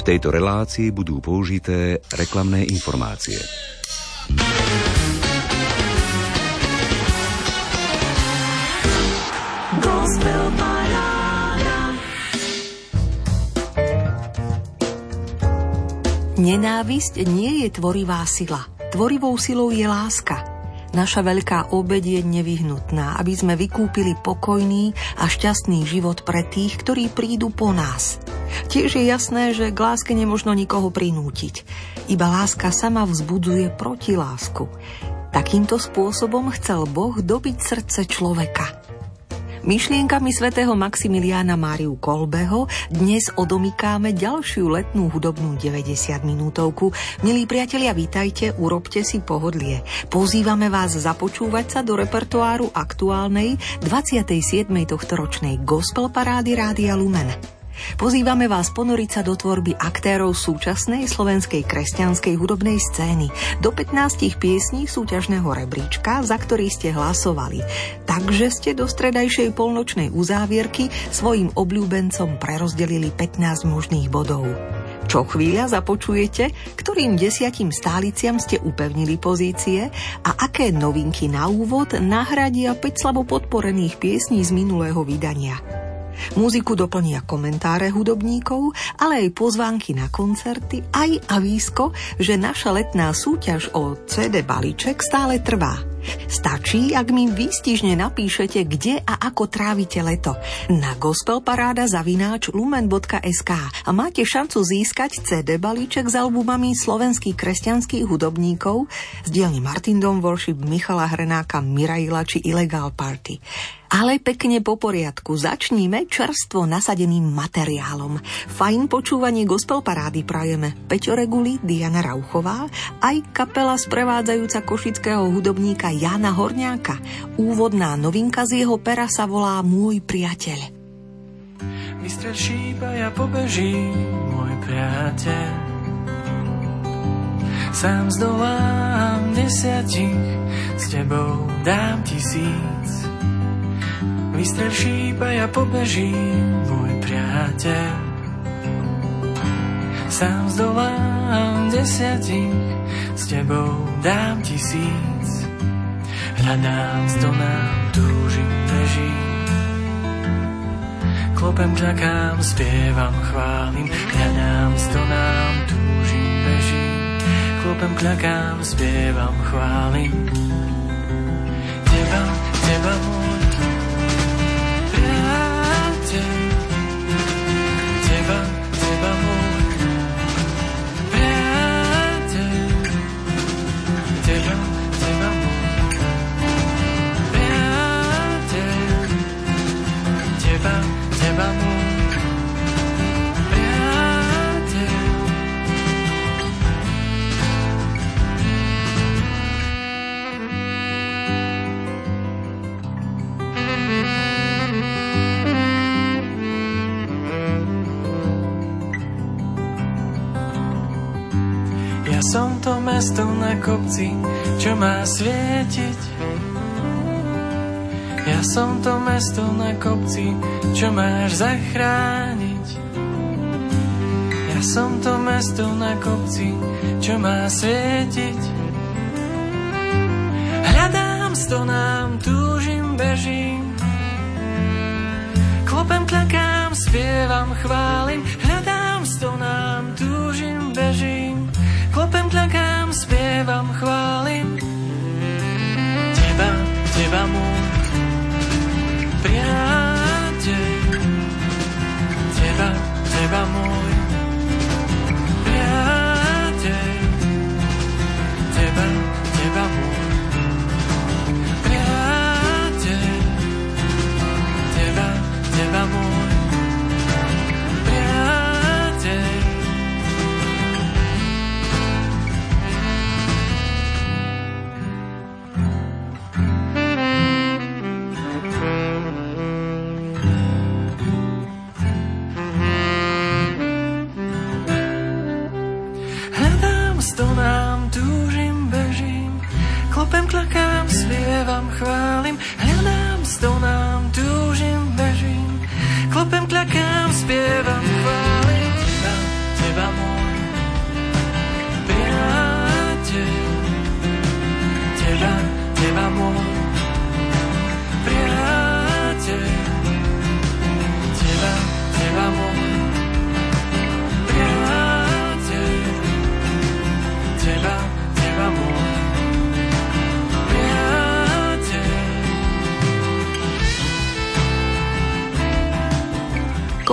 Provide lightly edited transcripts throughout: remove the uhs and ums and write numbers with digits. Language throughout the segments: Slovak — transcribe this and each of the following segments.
tejto relácii budú použité reklamné informácie. Nenávisť nie je tvorivá sila. Tvorivou silou je láska. Naša veľká obeť je nevyhnutná, aby sme vykúpili pokojný a šťastný život pre tých, ktorí prídu po nás. Tiež je jasné, že k láske nemožno nikoho prinútiť. Iba láska sama vzbudzuje protilásku. Takýmto spôsobom chcel Boh dobiť srdce človeka. Myšlienkami svätého Maximiliána Máriu Kolbeho dnes odomykáme ďalšiu letnú hudobnú 90-minútovku. Milí priatelia, vítajte, urobte si pohodlie. Pozývame vás započúvať sa do repertoáru aktuálnej 27. tohtoročnej gospel parády Rádia Lumen. Pozývame vás ponoriť sa do tvorby aktérov súčasnej slovenskej kresťanskej hudobnej scény, do 15 piesní súťažného rebríčka, za ktorý ste hlasovali. Takže ste do stredajšej polnočnej uzávierky svojim obľúbencom prerozdelili 15 možných bodov. Čo chvíľa započujete, ktorým 10 stáliciam ste upevnili pozície a aké novinky na úvod nahradia 5 slabo podporených piesní z minulého vydania. Múziku doplnia komentáre hudobníkov, ale aj pozvánky na koncerty, aj avísko, že naša letná súťaž o CD balíček stále trvá. Stačí, ak mi výstižne napíšete, kde a ako trávite leto na gospelparada@lumen.sk a máte šancu získať CD balíček s albumami slovenských kresťanských hudobníkov z dielne Martin Dom Worship, Michala Hrenáka, Miraila či Illegal Party. Ale pekne po poriadku, začníme čerstvo nasadeným materiálom. Fajn počúvanie gospel parády prajeme Peťo Reguli, Diana Rauchová, aj kapela sprevádzajúca košického hudobníka Jána Horňáka. Úvodná novinka z jeho pera sa volá Môj priateľ. Vystrel šípa, ja pobežím, môj priateľ. Sám zdolám 10, s tebou dám 1000. Vystrel šípa, ja pobežím, môj priateľ. Sám zdolám 10, s tebou dám 1000. Hľadám, zdolám, túžim, bežím. Klopem, kľakám, spievam, chválim. Hľadám, zdolám, túžim, bežím. Klopem, kľakám, spievam, chválim. Teba, môj Teba, môj priateľ. Teba, môj priateľ. Teba, môj priateľ. Ja som to mesto na kopci, čo má svietiť. Ja som to mesto na kopci, čo máš zachrániť. Ja som to mesto na kopci, čo má svietiť. Hľadám, stonám, túžim, bežím. Klopem, kľakám, spievam, chválim. Hľadám, stonám, túžim, bežím. Klopem, kľakám, spievam, chválim. Teba, môj priateľ. Teba, môj priateľ. Teba, môj priateľ. Teba, môj priateľ. Stonám, túžim, bežím. Klopem, klakám, spievam, chválim. Hľadám, stonám, túžim, bežím. Klopem, klakám, spievam, chválim. Teba,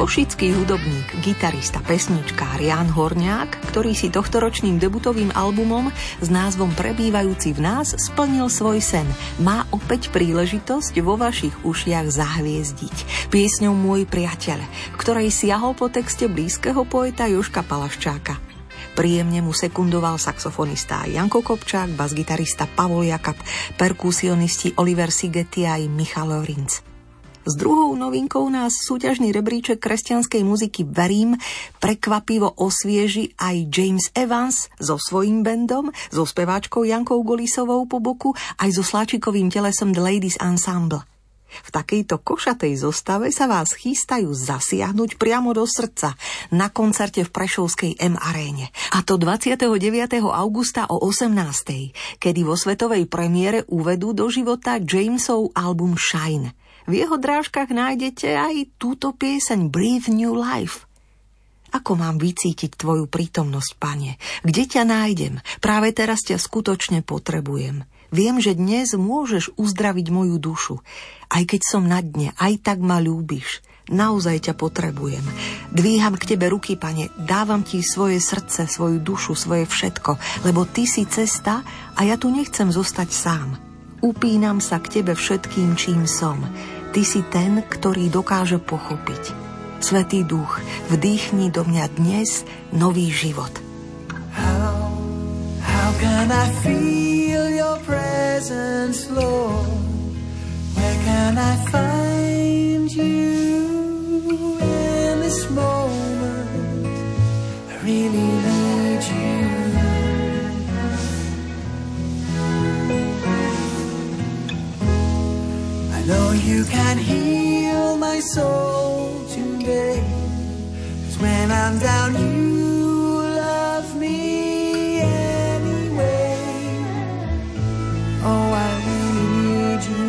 Košický hudobník, gitarista, pesničkár Ján Horňák, ktorý si tohtoročným debutovým albumom s názvom Prebývajúci v nás splnil svoj sen, má opäť príležitosť vo vašich ušiach zahviezdiť piesňou Môj priateľ, v ktorej siahol po texte blízkeho poeta Jožka Palaščáka. Príjemne mu sekundoval saxofonista Janko Kopčák, basgitarista Pavol Jakab, perkusionisti Oliver Sigeti a Michal Lorinc. S druhou novinkou nás súťažný rebríček kresťanskej muziky Verím prekvapivo osvieži aj James Evans so svojím bandom, so speváčkou Jankou Golisovou po boku, aj so sláčikovým telesom The Ladies Ensemble. V takejto košatej zostave sa vás chystajú zasiahnuť priamo do srdca na koncerte v prešovskej M-aréne. A to 29. augusta o 18. kedy vo svetovej premiére uvedú do života Jamesov album Shine. V jeho drážkach nájdete aj túto pieseň Breathe New Life. Ako mám vycítiť tvoju prítomnosť, Pane? Kde ťa nájdem? Práve teraz ťa skutočne potrebujem. Viem, že dnes môžeš uzdraviť moju dušu. Aj keď som na dne, aj tak ma ľúbiš. Naozaj ťa potrebujem. Dvíham k tebe ruky, Pane, dávam ti svoje srdce, svoju dušu, svoje všetko, lebo ty si cesta a ja tu nechcem zostať sám. Upínam sa k tebe všetkým, čím som. Ty si ten, ktorý dokáže pochopiť. Svätý Duch, vdýchni do mňa dnes nový život. How can I feel your presence, Lord? Where can I find you in this moment? I really need you. I know you can heal my soul today, 'cause when I'm down you love me anyway. Oh, I really need you.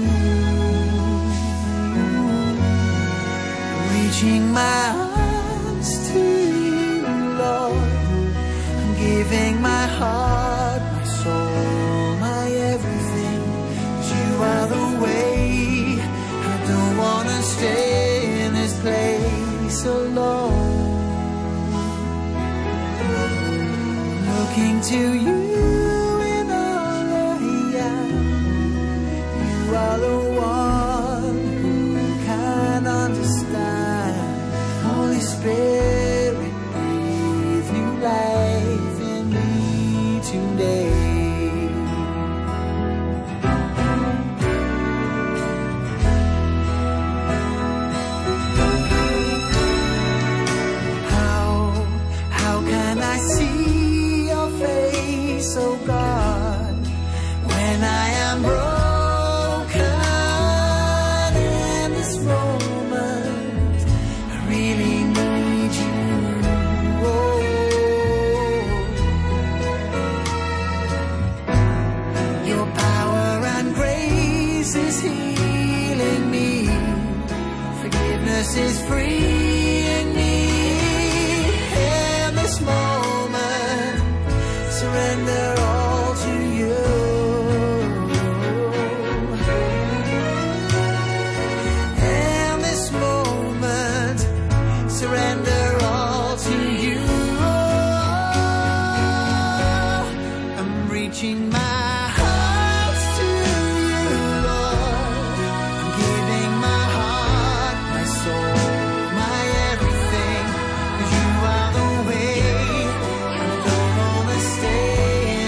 Reaching my arms to you, Lord. I'm giving my heart, my soul, my everything, 'cause you are the way. Don't wanna stay in this place alone. Looking to you in all I am. You are the one who can understand. Holy Spirit, breathe new life in me today. Oh God, when I am broken in this moment, I really need you. Oh. Your power and grace is healing me. Forgiveness is freeing me in this moment. Surrender all to you. In this moment, surrender all to you. I'm reaching my heart to you, Lord. I'm giving my heart, my soul, my everything, 'cause you are the way. I don't wanna stay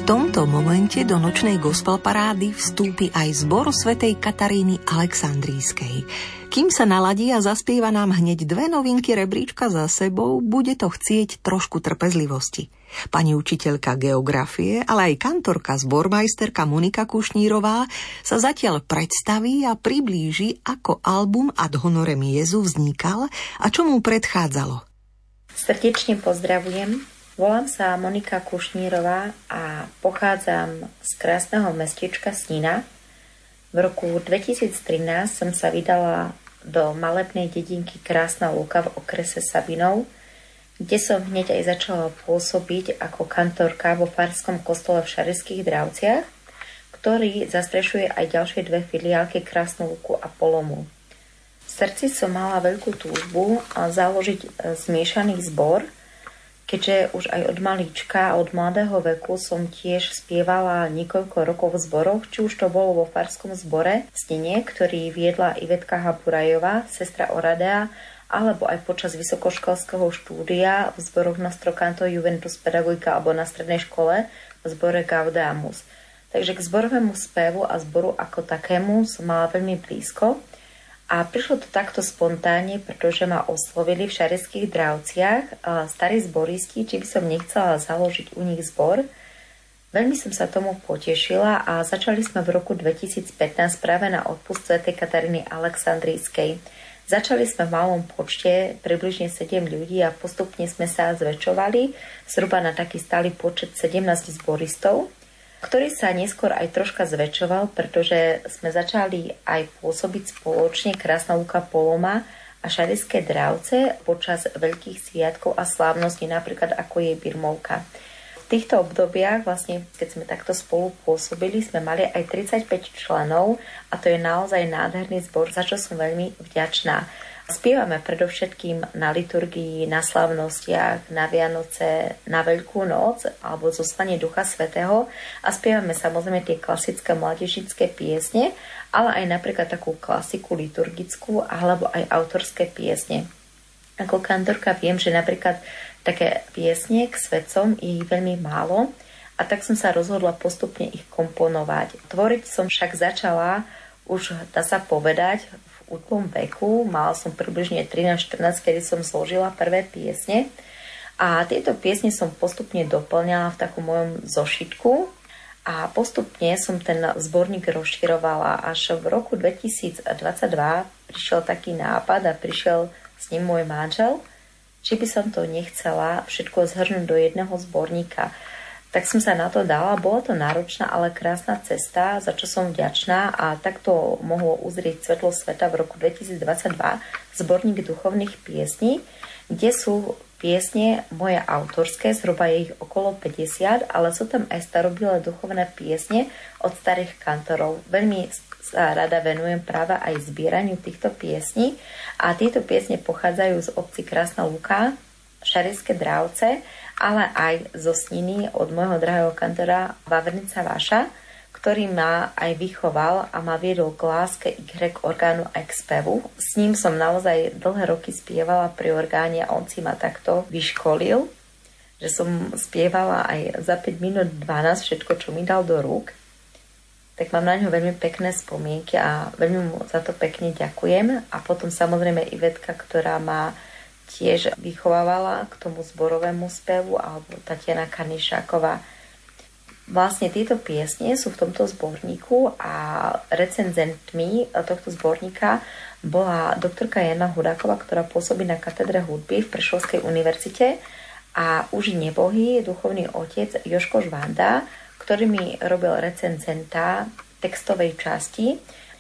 tomto momente do nočnej gospel parády vstúpi aj zbor svätej Kataríny Alexandrijskej. Kým sa naladí a zaspieva nám hneď 2 novinky rebríčka za sebou, bude to chcieť trošku trpezlivosti. Pani učiteľka geografie, ale aj kantorka zbormajsterka Monika Kušnírová sa zatiaľ predstaví a priblíži, ako album Ad honorem Jezu vznikal a čo mu predchádzalo. Srdečne pozdravujem. Volám sa Monika Kušnírová a pochádzam z krásneho mestečka Snina. V roku 2013 som sa vydala do malebnej dedinky Krásna Lúka v okrese Sabinov, kde som hneď aj začala pôsobiť ako kantorka vo farskom kostole v Šarišských Dravciach, ktorý zastrešuje aj ďalšie 2 filiálky Krásnu Lúku a Polomu. V srdci som mala veľkú túžbu založiť zmiešaný zbor, keďže už aj od malíčka, od mladého veku som tiež spievala niekoľko rokov v zboroch, či už to bolo vo farskom zbore v Snine, ktorý viedla Ivetka Haburajová, sestra Oradea, alebo aj počas vysokoškolského štúdia v zboroch Nostro Canto Juventus Pedagogika alebo na strednej škole v zbore Gaudeamus. Takže k zborovému spevu a zboru ako takému som mala veľmi blízko. A prišlo to takto spontánne, pretože ma oslovili v Šarišských Dravciach starí zboristi, či by som nechcela založiť u nich zbor. Veľmi som sa tomu potešila a začali sme v roku 2015 práve na odpust svätej Kataríny Alexandrijskej. Začali sme v malom počte, približne 7 ľudí a postupne sme sa zväčšovali zhruba na taký stály počet 17 zboristov, ktorý sa neskôr aj troška zväčšoval, pretože sme začali aj pôsobiť spoločne Krásna Lúka Poloma a Šarišské Dravce počas veľkých sviatkov a slávností, napríklad ako je Birmovka. V týchto obdobiach, vlastne, keď sme takto spolu pôsobili, sme mali aj 35 členov a to je naozaj nádherný zbor, za čo som veľmi vďačná. Spievame predovšetkým na liturgii, na slávnostiach, na Vianoce, na Veľkú noc alebo zoslanie Ducha Svätého a spievame samozrejme tie klasické mládežnícke piesne, ale aj napríklad takú klasiku liturgickú alebo aj autorské piesne. Ako kantorka viem, že napríklad také piesne k svetcom je veľmi málo a tak som sa rozhodla postupne ich komponovať. Tvoriť som však začala už, dá sa povedať, v útlom veku. Mala som približne 13-14, kedy som zložila prvé piesne a tieto piesne som postupne doplňala v takom mojom zošitku a postupne som ten zborník rozširovala. Až v roku 2022 prišiel taký nápad a prišiel s ním môj manžel, či by som to nechcela všetko zhrnúť do jedného zborníka. Tak som sa na to dala, bola to náročná, ale krásna cesta, za čo som vďačná a takto mohlo uzrieť svetlo sveta v roku 2022 zborník duchovných piesní, kde sú piesne moje autorské, zhruba je ich okolo 50, ale sú tam aj starobilé duchovné piesne od starých kantorov. Veľmi sa rada venujem práve aj zbieraniu týchto piesní a tieto piesne pochádzajú z obci Krásna Lúka, Šarišské Dravce, ale aj zo Sniny od môjho drahého kantora Vavrinca Vaša, ktorý ma aj vychoval a ma viedol k láske i k orgánu aj k spevu. S ním som naozaj dlhé roky spievala pri orgáne a on si ma takto vyškolil, že som spievala aj za 5 minút 12 všetko, čo mi dal do rúk. Tak mám na ňo veľmi pekné spomienky a veľmi mu za to pekne ďakujem. A potom samozrejme Ivetka, ktorá ma tiež vychovávala k tomu zborovému spevu, alebo Tatiana Karnišáková. Vlastne tieto piesne sú v tomto zborníku a recenzentmi tohto zborníka bola doktorka Jana Hudáková, ktorá pôsobí na katedre hudby v Prešovskej univerzite a už nebohý duchovný otec Joško Žvanda, ktorý mi robil recenzenta textovej časti.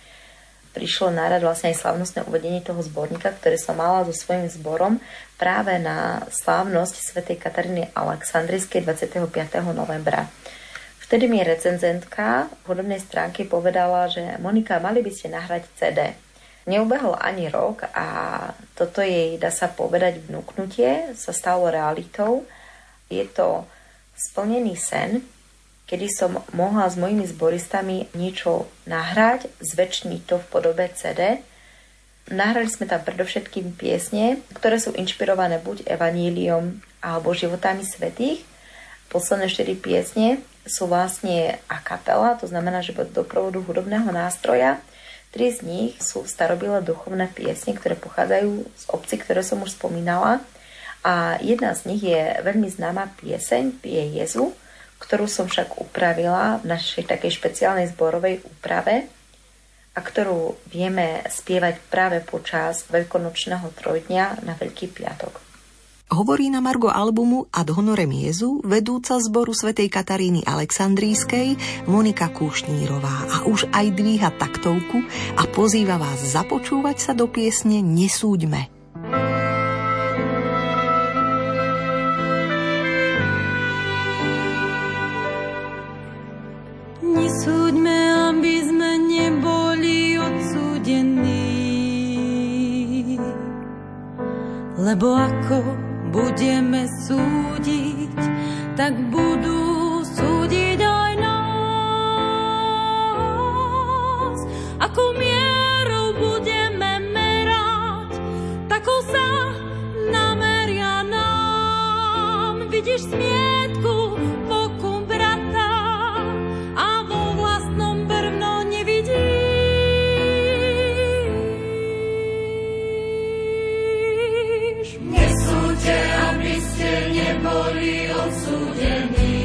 Prišlo na rad vlastne aj slávnostné uvedenie toho zborníka, ktoré som mala so svojím zborom práve na slávnosť svätej Kataríny Alexandrijskej 25. novembra. Vtedy mi recenzentka v hudobnej stránke povedala, že Monika, mali by ste nahrať CD. Neubehol ani rok a toto jej, dá sa povedať, vnúknutie sa stalo realitou. Je to splnený sen, kedy som mohla s mojimi zboristami niečo nahrať, zväčšniť to v podobe CD. Nahrali sme tam predovšetkým piesne, ktoré sú inšpirované buď evaníliom alebo životami svätých Posledné 4 piesne sú vlastne a kapela, to znamená, že bez doprovodu hudobného nástroja. 3 z nich sú starobilé duchovné piesne, ktoré pochádzajú z obcí, ktoré som už spomínala. A jedna z nich je veľmi známa pieseň Pije Jezu, ktorú som však upravila v našej takej špeciálnej zborovej úprave a ktorú vieme spievať práve počas veľkonočného trojdňa na Veľký piatok. Hovorí na margo albumu Ad honorem Jezu vedúca zboru svätej Kataríny Alexandrijskej Monika Kušnírová a už aj dvíha taktovku a pozýva vás započúvať sa do piesne Nesúďme. Nesúďme, aby sme neboli odsúdení, lebo ako budeme súdiť, tak budú súdiť aj nás. Akou mierou budeme merať, takou sa nameria nám. Vidíš smietku v oku brata a vo vlastnom brvno nevidíš. Aby ste neboli odsúdení,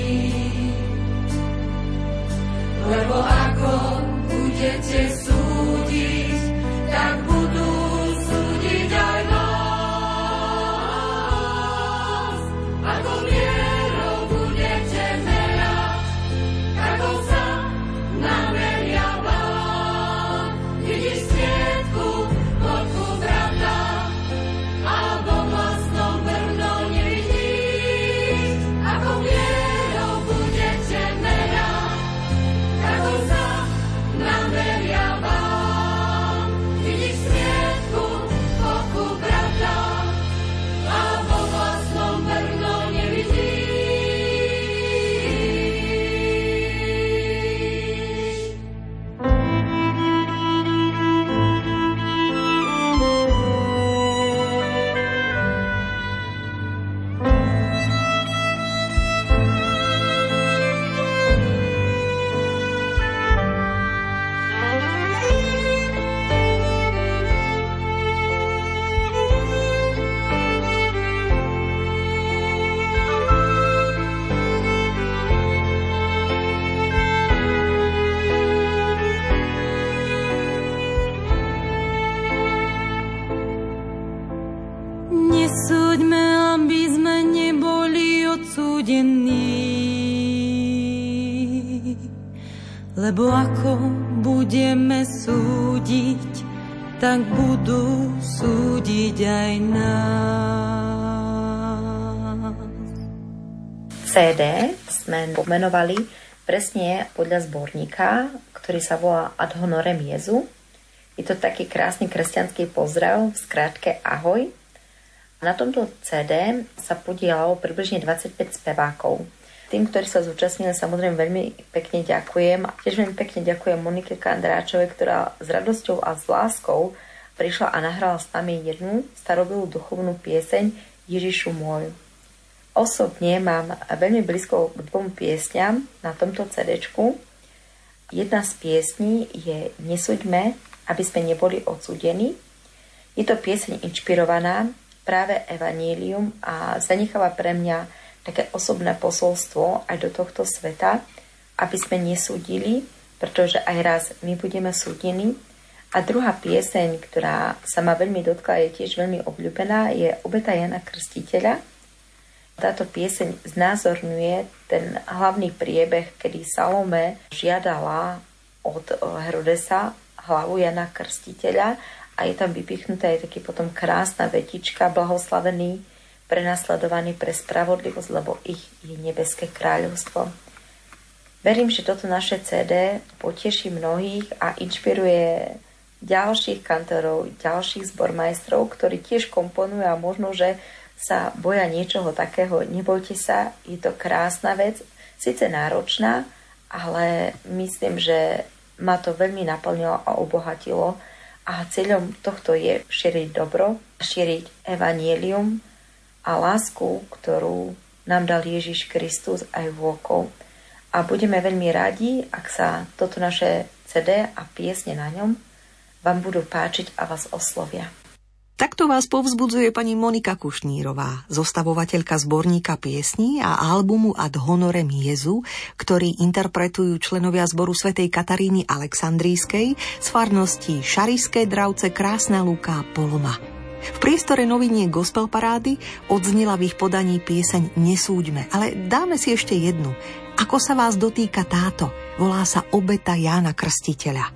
lebo ako budete súdiť, tak budú súdiť aj vás. Ako mierou budete merať, takou sa nameria vám. Vidíš smietku v oku brata a vo vlastnom brvno nevidíš. Ako mierou budete merať, takou sa nameria vám. Vidíš smietku v oku brata a vo vlastnom brvno nevidíš. Nesúďme, aby sme neboli odsúdení, lebo ako budeme súdiť, tak budú súdiť aj nás. CD sme pomenovali presne podľa zborníka, ktorý sa volá Ad honorem Jezu. Je to taký krásny kresťanský pozdrav v skratke Ahoj. Na tomto CD sa podielalo približne 25 spevákov. Tým, ktorí sa zúčastnili, samozrejme veľmi pekne ďakujem. Tiež veľmi pekne ďakujem Monike Kandráčovej, ktorá s radosťou a s láskou prišla a nahrala s nami jednu starobilú duchovnú pieseň Ježišu môj. Osobne mám veľmi blízko k 2 piesňam na tomto CD-čku. Jedna z piesní je Nesúďme, aby sme neboli odsúdení. Je to pieseň inšpirovaná práve evanílium a zanecháva pre mňa také osobné posolstvo aj do tohto sveta, aby sme nesúdili, pretože aj raz my budeme súdení. A druhá pieseň, ktorá sa ma veľmi dotkla, je tiež veľmi obľúbená, je Obeta Jana Krstiteľa. Táto pieseň znázorňuje ten hlavný priebeh, kedy Salome žiadala od Herodesa hlavu Jana Krstiteľa a je tam vypichnutá aj taký potom krásna vetička, blahoslavený, prenasledovaný pre spravodlivosť, lebo ich je nebeské kráľovstvo. Verím, že toto naše CD poteší mnohých a inšpiruje ďalších kantorov, ďalších zbormajstrov, ktorí tiež komponujú a možno, že sa boja niečoho takého. Nebojte sa, je to krásna vec, síce náročná, ale myslím, že ma to veľmi naplnilo a obohatilo. A cieľom tohto je šíriť dobro, šíriť evanjelium a lásku, ktorú nám dal Ježiš Kristus aj vôkol. A budeme veľmi radi, ak sa toto naše CD a piesne na ňom vám budú páčiť a vás oslovia. Takto vás povzbudzuje pani Monika Kušnírová, zostavovateľka zborníka piesní a albumu Ad honorem Jezu, ktorý interpretujú členovia zboru svätej Kataríny Alexandrijskej z farností Šarišské Dravce, Krásna Lúka a Poloma. V priestore noviniek Gospel Parády odznila v ich podaní pieseň Nesúďme, ale dáme si ešte jednu. Ako sa vás dotýka táto? Volá sa Obeta Jána Krstiteľa.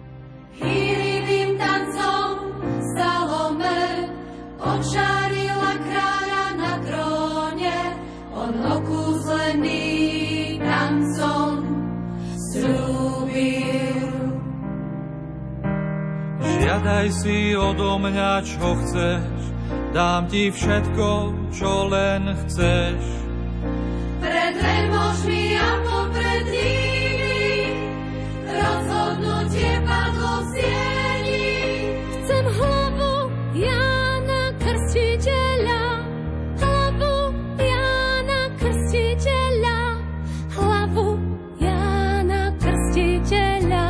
Očarila kráľa na tróne, on okúzlený tancom sľúbil. Žiadaj si odo mňa, čo chceš, dám ti všetko, čo len chceš. Pred veľmožmi a popred nimi rozhodnutie padlo v sieni. Chcem hlavu Jána Krstiteľa, hlavu Jána Krstiteľa, hlavu Jána Krstiteľa.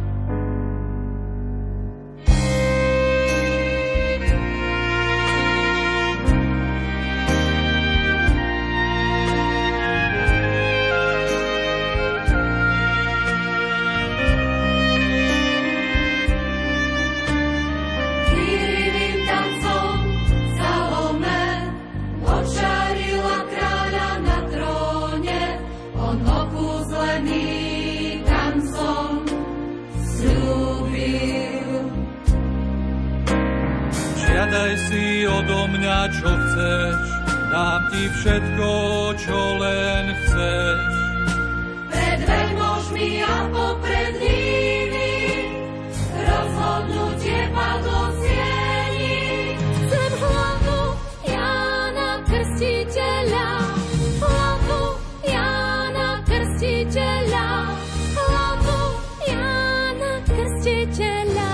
Žiadaj si odo mňa, čo chceš, dám ti všetko, čo len chceš. Pred veľmožmi a popred nimi rozhodnutie padlo v sieni. Chcem hlavu Jána Krstiteľa, hlavu Jána Krstiteľa, hlavu Jána Krstiteľa.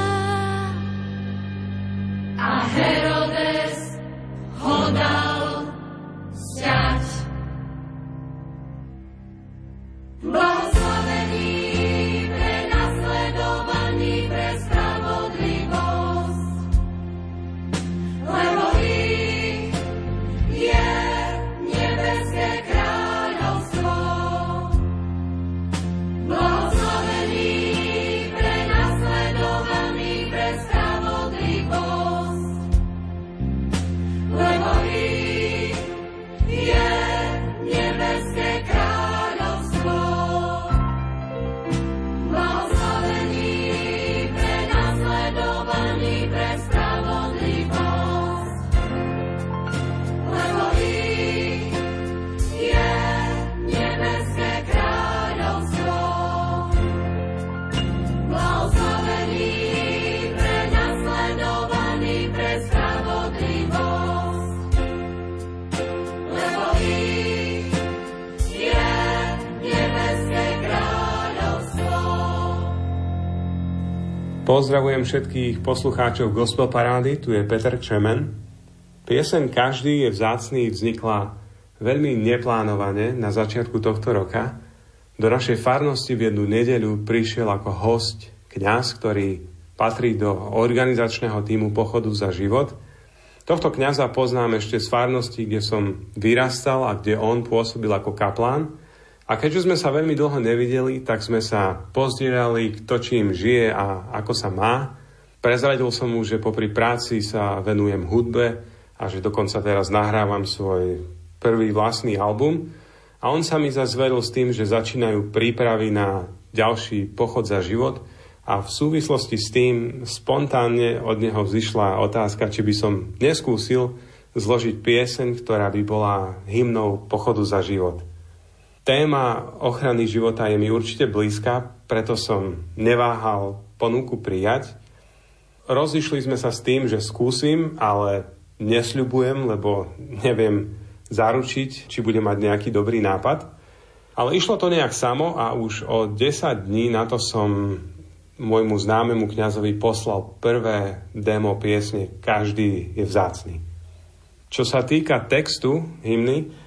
A Herodes ho dal sťať. Blahoslavený, prenasledovaný pre spravodlivosť, lebo ich je nebeské kráľovstvo. Blahoslavený, prenasledovaný pre spravodlivosť, lebo ich je nebeské kráľovstvo. Blahoslavený, prenasledovaný pre spravodlivosť, lebo ich je nebeské kráľovstvo. Blahoslavený, prenasledovaný pre spravodlivosť, lebo ich je nebeské kráľovstvo. Pozdravujem všetkých poslucháčov Gospel Parády, tu je Peter Křemen. Pieseň Každý je vzácny vznikla veľmi neplánovane na začiatku tohto roka. Do našej farnosti v jednu nedeľu prišiel ako hosť kňaz, ktorý patrí do organizačného tímu Pochodu za život. Tohto kňaza poznám ešte z farnosti, kde som vyrastal a kde on pôsobil ako kaplán. A keďže sme sa veľmi dlho nevideli, tak sme sa pozdierali, kto čím žije a ako sa má. Prezradil som mu, že popri práci sa venujem hudbe a že dokonca teraz nahrávam svoj prvý vlastný album. A on sa mi zazveril s tým, že začínajú prípravy na ďalší pochod za život. A v súvislosti s tým spontánne od neho vzýšla otázka, či by som neskúsil zložiť pieseň, ktorá by bola hymnou Pochodu za život. Téma ochrany života je mi určite blízka, preto som neváhal ponuku prijať. Rozišli sme sa s tým, že skúsim, ale nesľubujem, lebo neviem zaručiť, či bude mať nejaký dobrý nápad. Ale išlo to nejak samo a už o 10 dní na to som môjmu známemu kňazovi poslal prvé demo piesne Každý je vzácny. Čo sa týka textu hymny,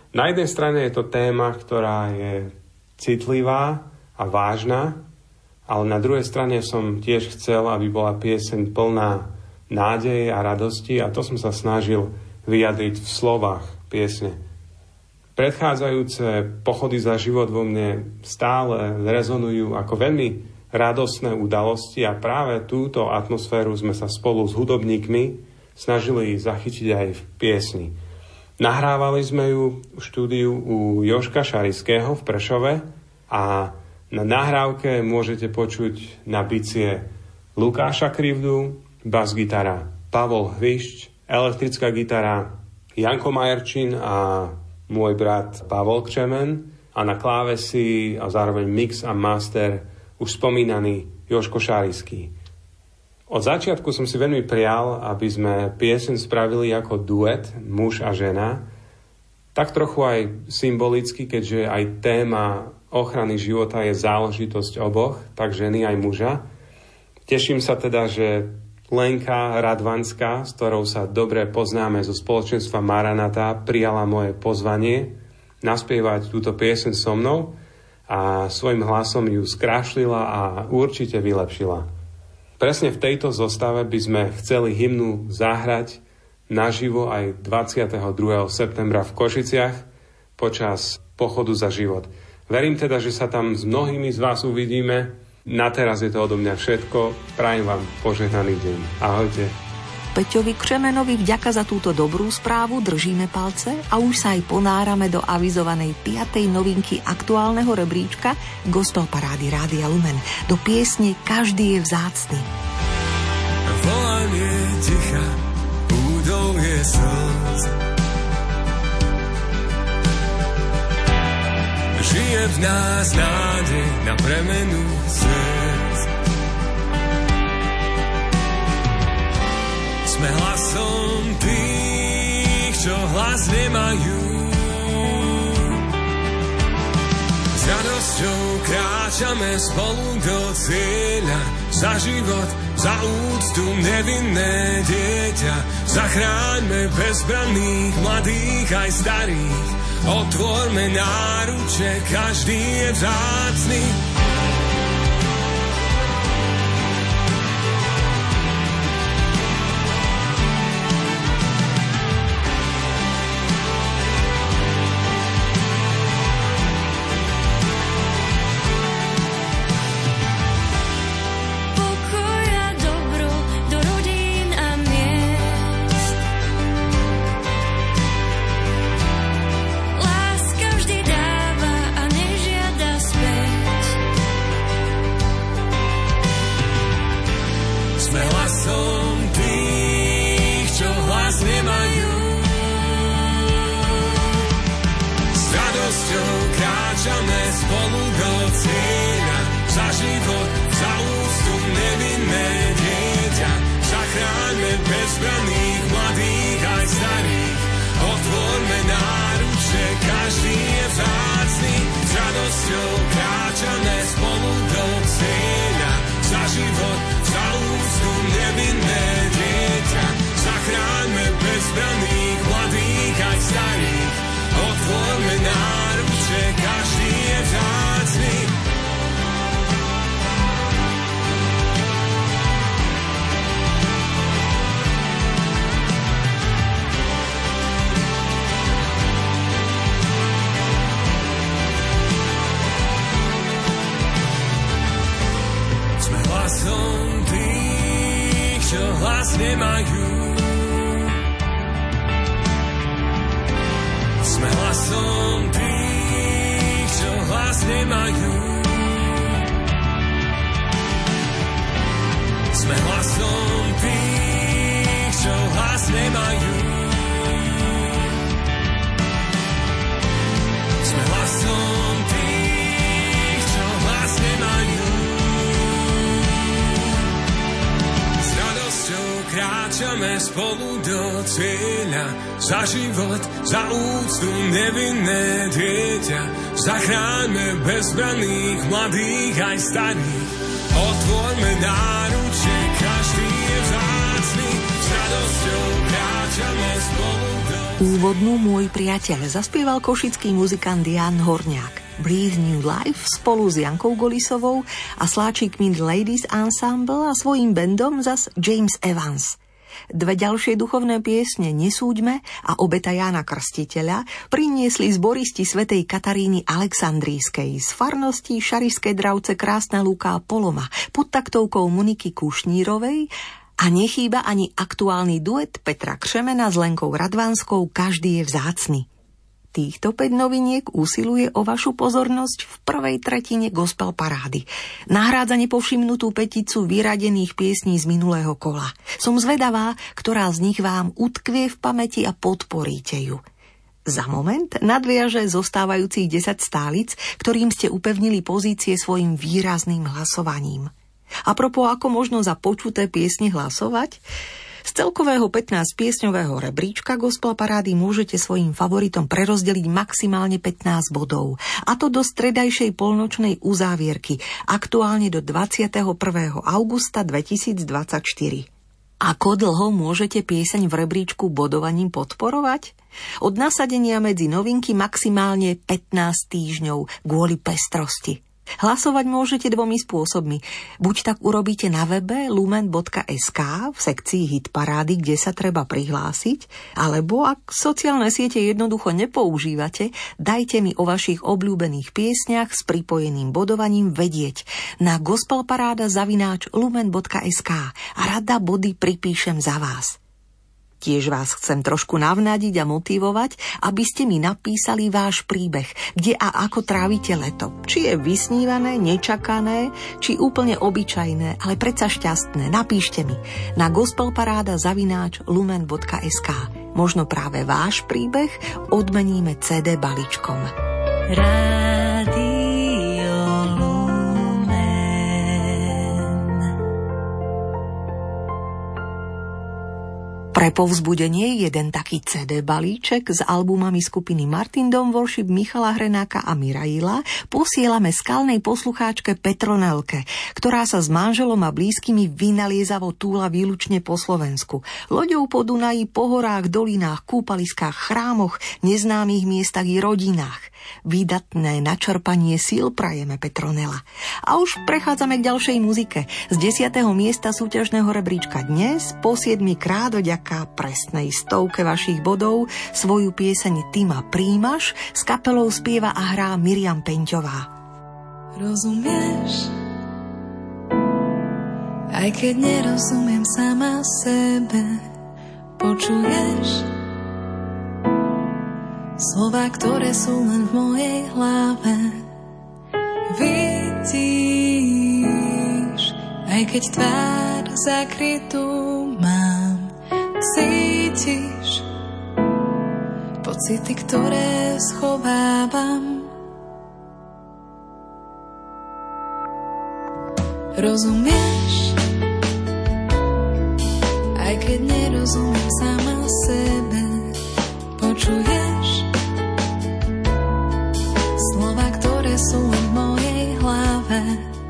Na jednej strane je to téma, ktorá je citlivá a vážna, ale na druhej strane som tiež chcel, aby bola pieseň plná nádeje a radosti a to som sa snažil vyjadriť v slovách piesne. Predchádzajúce pochody za život vo mne stále rezonujú ako veľmi radostné udalosti a práve túto atmosféru sme sa spolu s hudobníkmi snažili zachytiť aj v piesni. Nahrávali sme ju v štúdiu u Jožka Šarického v Prešove a na nahrávke môžete počuť na bicie Lukáša Krivdu, bas-gitara Pavol Hvišť, elektrická gitara Janko Majerčín a môj brat Pavol Křemen a na klávesi a zároveň mix a master už spomínaný Jožko Šarický. Od začiatku som si veľmi prial, aby sme pieseň spravili ako duet, muž a žena, tak trochu aj symbolicky, keďže aj téma ochrany života je záležitosť oboch, tak ženy aj muža. Teším sa teda, že Lenka Radvanská, s ktorou sa dobre poznáme zo spoločenstva Maranata, prijala moje pozvanie naspievať túto pieseň so mnou a svojim hlasom ju skrášlila a určite vylepšila. Presne v tejto zostave by sme chceli hymnu zahrať naživo aj 22. septembra v Košiciach počas pochodu za život. Verím teda, že sa tam s mnohými z vás uvidíme. Na teraz je to odo mňa všetko. Prajem vám požehnaný deň. Ahojte. Peťovi Křemenovi vďaka za túto dobrú správu, držíme palce a už sa aj ponárame do avizovanej 5. novinky aktuálneho rebríčka Gospel parády Rádia Lumen, do piesne Každý je vzácny. Volanie ticha, údolie slz, žije v nás nádej na premenu srdc. Sme hlasom tých, čo hlas nemajú. S radosťou kráčame spolu do cieľa. Za život, za úctu nevinné dieťa. Zachráňme bezbranných, mladých aj starých. Otvorme náruče, každý je vzácny. Kráčame spolu do cieľa, za život, za úctu nevinné dieťa. Zachráňme bezbranných, mladých aj starých. Otvorme náruče, každý je vzácny. S radosťou kráčame spolu do Úvodnú Môj priateľ zaspieval košický muzikant Jan Horňák. Breathe New Life spolu s Jankou Golisovou a sláčikmi The Ladies Ensemble a svojím bandom zas James Evans. Dve ďalšie duchovné piesne Nesúďme a Obeta Jána Krstiteľa priniesli zboristi svätej Kataríny Alexandrijskej z farnosti Šarišské Dravce Krásna Lúka a Poloma pod taktovkou Moniky Kušnírovej. A nechýba ani aktuálny duet Petra Křemena s Lenkou Radvánskou Každý je vzácny. Týchto 5 noviniek usiluje o vašu pozornosť v prvej tretine gospel parády. Nahrádza nepovšimnutú peticu vyradených piesní z minulého kola. Som zvedavá, ktorá z nich vám utkvie v pamäti a podporíte ju. Za moment nadviaže zostávajúcich 10 stálic, ktorým ste upevnili pozície svojim výrazným hlasovaním. A propos, ako možno za počuté piesne hlasovať? Z celkového 15-piesňového rebríčka gospel parády môžete svojim favoritom prerozdeliť maximálne 15 bodov. A to do stredajšej polnočnej uzávierky, aktuálne do 21. augusta 2024. Ako dlho môžete pieseň v rebríčku bodovaním podporovať? Od nasadenia medzi novinky maximálne 15 týždňov kvôli pestrosti. Hlasovať môžete dvomi spôsobmi. Buď tak urobíte na webe lumen.sk v sekcii Hit parády, kde sa treba prihlásiť, alebo ak sociálne siete jednoducho nepoužívate, dajte mi o vašich obľúbených piesniach s pripojeným bodovaním vedieť na gospelparáda@lumen.sk a rada body pripíšem za vás. Tiež vás chcem trošku navnadiť a motivovať, aby ste mi napísali váš príbeh, kde a ako trávite leto. Či je vysnívané, nečakané, či úplne obyčajné, ale predsa šťastné. Napíšte mi na gospelparáda@lumen.sk. Možno práve váš príbeh odmeníme CD balíčkom. Pre povzbudenie jeden taký CD balíček s albumami skupiny Martin Dom Worship, Michala Hrenáka a Miraila posielame skalnej poslucháčke Petronelke, ktorá sa s manželom a blízkymi vynaliezavo túla výlučne po Slovensku. Loďou po Dunaji, po horách, dolinách, kúpaliskách, chrámoch, neznámych miestach i rodinách. Výdatné načerpanie síl prajeme, Petronela. A už prechádzame k ďalšej muzike. Z 10. miesta súťažného rebríčka dnes po 7 krát vďaka presnej 100 vašich bodov svoju pieseň Ty ma príjmaš s kapelou spieva a hrá Miriam Penťová. Rozumieš? Aj keď nerozumiem sama sebe, počuješ? Slová, ktoré sú len v mojej hlave. Vidíš, aj keď tvár zakrytú mám, cítiš pocity, ktoré schovávam. Rozumieš, aj keď nerozumiem sama sebe, počuješ slova, ktoré sú len v mojej hlave.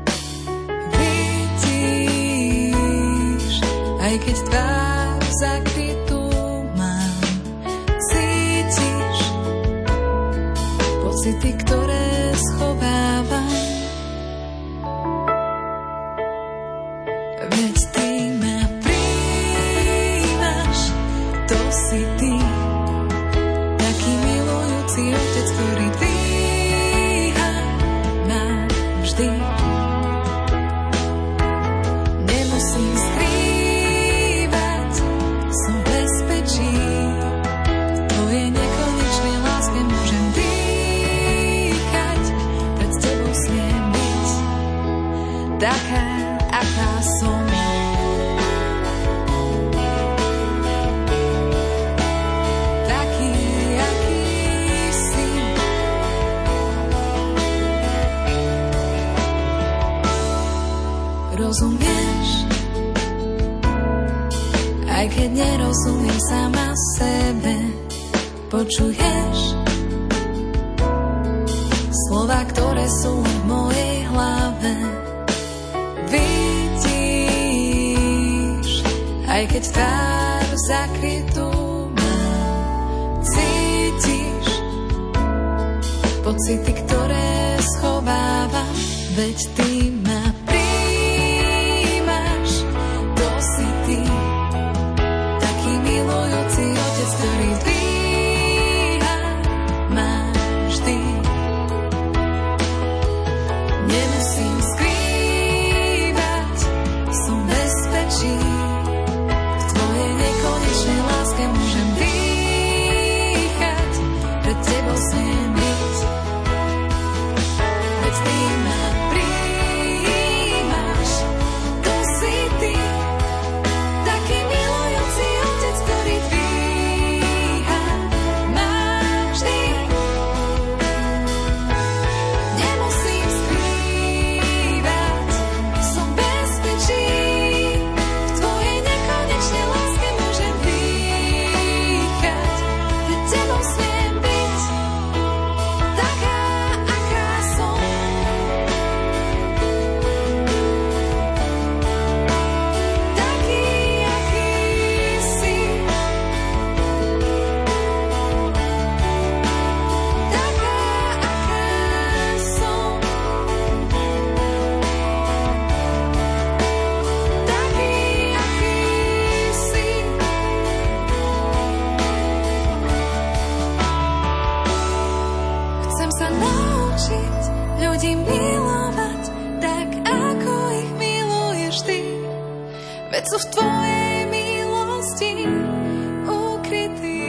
Vidíš, aj keď tvár zakrytú mám, cítiš pocity, ktoré schovávam. Veď ty ma príjmaš, to si ty, taký milujúci otec, ktorý dvíha navždy. Nemusím skrývať, som v bezpečí, v tvojej nekonečnej láske môžem dýchať, pred tebou smiem byť taká, aká som. Rozumieš, aj keď nerozumiem sama sebe, počuješ slová, ktoré sú len v mojej hlave. Vidíš, aj keď tvár zakrytú mám, pocity, ktoré schovávam, veď ty ma prijímaš, to si ty, taký milujúci otec, ktorý dvíha ma vždy. Nemusím skrývať, som v bezpečí, v tvojej nekonečnej láske môžem dýchať, pred tebou smiem byť. Veď ty ma prijímaš, to si ty, taký milujúci otec, ktorý dvíha ma vždy. Nemusím skrývať, som v bezpečí, v tvojej nekonečnej láske môžem dýchať, pred tebou smiem byť, taká, aká som. Taký, aký si. Taká, aká som. Taký, aký si. Chcem sa naučiť ľudí milovať tak, ako ich miluješ ty. Veď sú v tvojej milosti ukrytí.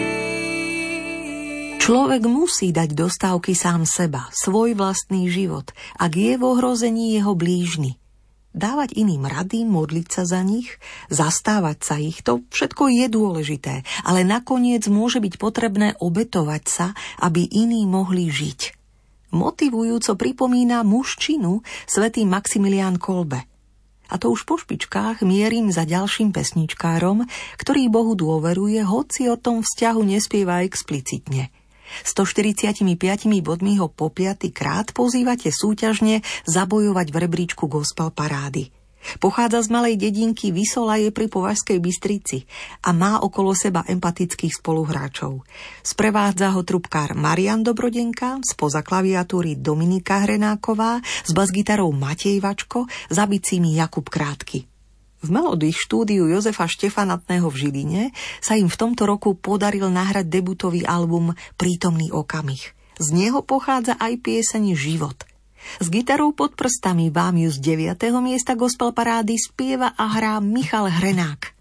Človek musí dať do stávky sám seba, svoj vlastný život, ak je v ohrození jeho blížny. Dávať iným rady, modliť sa za nich, zastávať sa ich, to všetko je dôležité, ale nakoniec môže byť potrebné obetovať sa, aby iní mohli žiť. Motivujúco pripomína mužčinu svätý Maximilián Kolbe. A to už po špičkách mierim za ďalším pesničkárom, ktorý Bohu dôveruje, hoci o tom vzťahu nespieva explicitne. 145 bodmi ho po 5. krát pozývate súťažne zabojovať v rebríčku gospel parády. Pochádza z malej dedinky Vysolaje pri Považskej Bystrici a má okolo seba empatických spoluhráčov. Sprevádza ho trubkár Marian Dobrodenka, spoza klaviatúry Dominika Hrenáková, s basgitarou Matej Vačko, za bicími Jakub Krátky. V Melody štúdiu Jozefa Štefanatného v Žiline sa im v tomto roku podaril nahrať debutový album Prítomný okamih. Z neho pochádza aj pieseň Život. S gitarou pod prstami vám ju z 9. miesta gospel parády spieva a hrá Michal Hrenák.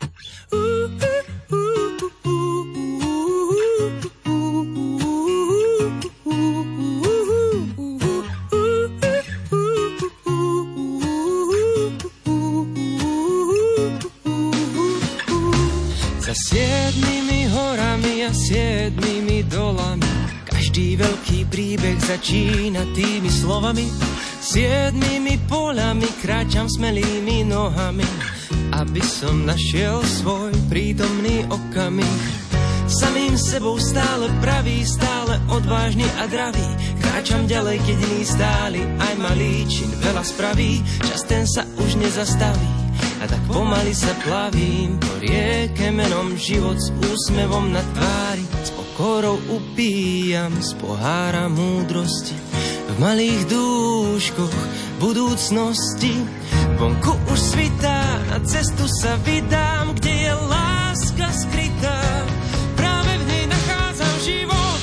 Za 7 horami a 7 dolami každý veľký príbeh začína tými slovami. 7 poľami kráčam smelými nohami, aby som našiel svoj prítomný okamih. Samým sebou stále pravý, stále odvážny a dravý. Kráčam ďalej, keď iní stáli, aj malý čin veľa spraví. Čas ten sa už nezastaví a tak pomaly sa plavím po rieke menom život s úsmevom na tvári. S pokorou upíjam z pohára múdrosti. V malých dúškoch budúcnosti vonku už svitá, na cestu sa vydám, kde je láska skrytá. Práve v nej nachádzam život.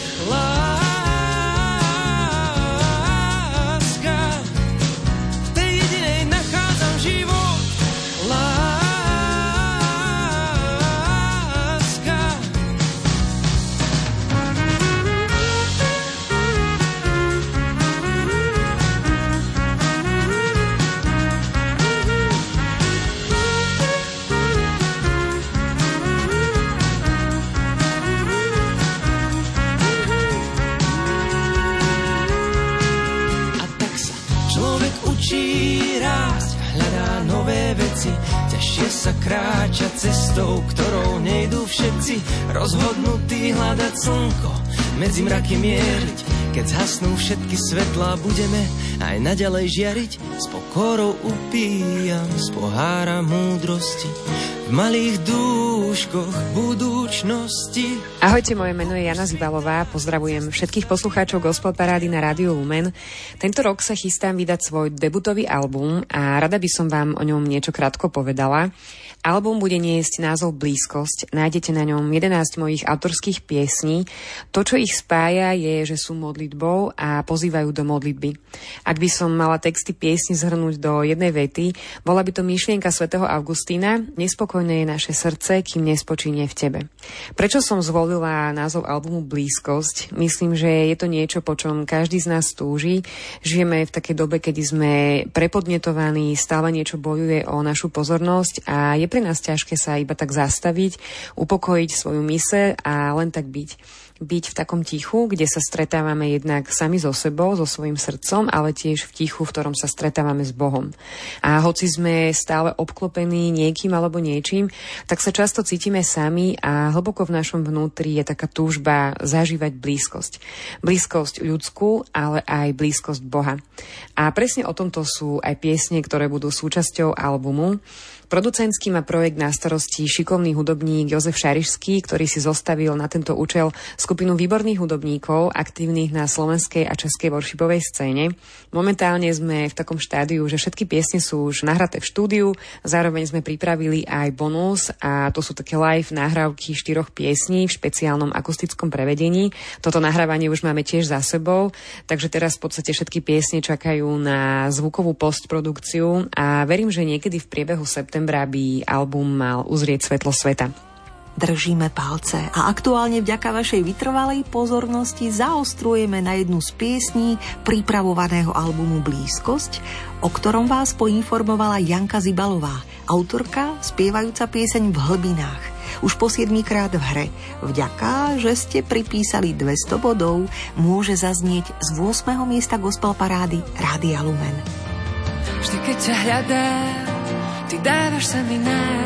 Láska, v tej jedinej nachádzam život. Ťažšie sa kráča cestou, ktorou nejdú všetci. Rozhodnutí hľadať slnko, medzi mraky mieriť. Keď zhasnú všetky svetlá, budeme aj naďalej žiariť. S pokorou upíjam z pohára múdrosti. V v malých dúškoch budúčnosti. Ahojte, moje meno je Jana Zibalová, pozdravujem všetkých poslucháčov Gospel Parády na Rádiu Lumen. Tento rok sa chystám vydať svoj debutový album a rada by som vám o ňom niečo krátko povedala. Album bude niesť názov Blízkosť, nájdete na ňom 11 mojich autorských piesní. To, čo ich spája, je, že sú modlitbou a pozývajú do modlitby. Ak by som mala texty piesni zhrnúť do jednej vety, bola by to myšlienka svätého Augustína: nespokojné je naše srdce, kým nespočíne v tebe. Prečo som zvolila názov albumu Blízkosť? Myslím, že je to niečo, po čom každý z nás túži. Žijeme v takej dobe, kedy sme prepodnetovaní, stále niečo bojuje o našu pozornosť a je pre nás ťažké sa iba tak zastaviť, upokojiť svoju myseľ a len tak byť v takom tichu, kde sa stretávame jednak sami so sebou, so svojím srdcom, ale tiež v tichu, v ktorom sa stretávame s Bohom. A hoci sme stále obklopení niekým alebo niečím, tak sa často cítime sami a hlboko v našom vnútri je taká túžba zažívať blízkosť. Blízkosť ľudskú, ale aj blízkosť Boha. A presne o tomto sú aj piesne, ktoré budú súčasťou albumu. Producentský má projekt na starosti šikovný hudobník Jozef Šarišský, ktorý si zostavil na tento účel skupinu výborných hudobníkov, aktívnych na slovenskej a českej worshipovej scéne. Momentálne sme v takom štádiu, že všetky piesne sú už nahraté v štúdiu, zároveň sme pripravili aj bonus a to sú také live nahrávky 4 piesní v špeciálnom akustickom prevedení. Toto nahrávanie už máme tiež za sebou, takže teraz v podstate všetky piesne čakajú na zvukovú postprodukciu a verím, že niekedy v priebehu septembra by album mal uzrieť svetlo sveta. Držíme palce a aktuálne vďaka vašej vytrvalej pozornosti zaostrujeme na jednu z piesní pripravovaného albumu Blízkosť, o ktorom vás poinformovala Janka Zibalová, autorka spievajúca pieseň V hlbinách. Už po 7-krát v hre. Vďaka, že ste pripísali 200 bodov, môže zaznieť z 8. miesta Gospel Parády Rádia Lumen. Vždy, keď ťa hľadám, ty dávaš sa mi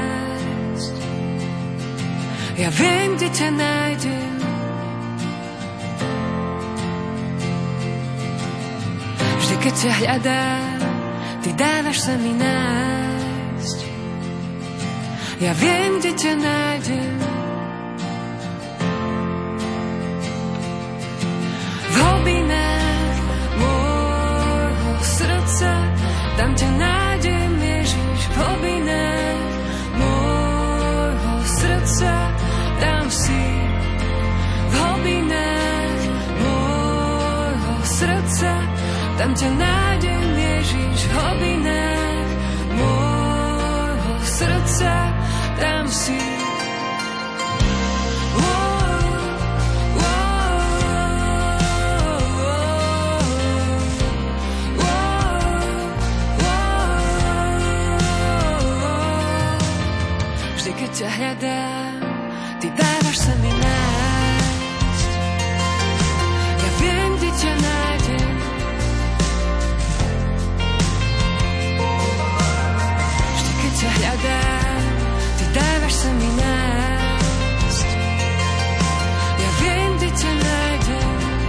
nájsť. Ja viem, kde ťa nájdem. Vždy, keď ťa hľadám, ty dávaš sa mi nájsť. Ja viem, kde ťa nájdem. V hlbinách môjho srdca, tam ťa nájdem, Ježiš. V hlbinách môjho srdca, tam si. V hlbinách môjho srdca, tam ťa nájdem, Ježiš. V hlbinách môjho srdca, tam si. Keď ťa hľadám, ty dávaš sa mi nájsť. Ja viem, kde ťa nájdem. Vždy, keď ťa hľadám, ty dávaš sa mi nájsť. Ja viem, kde ťa nájdem.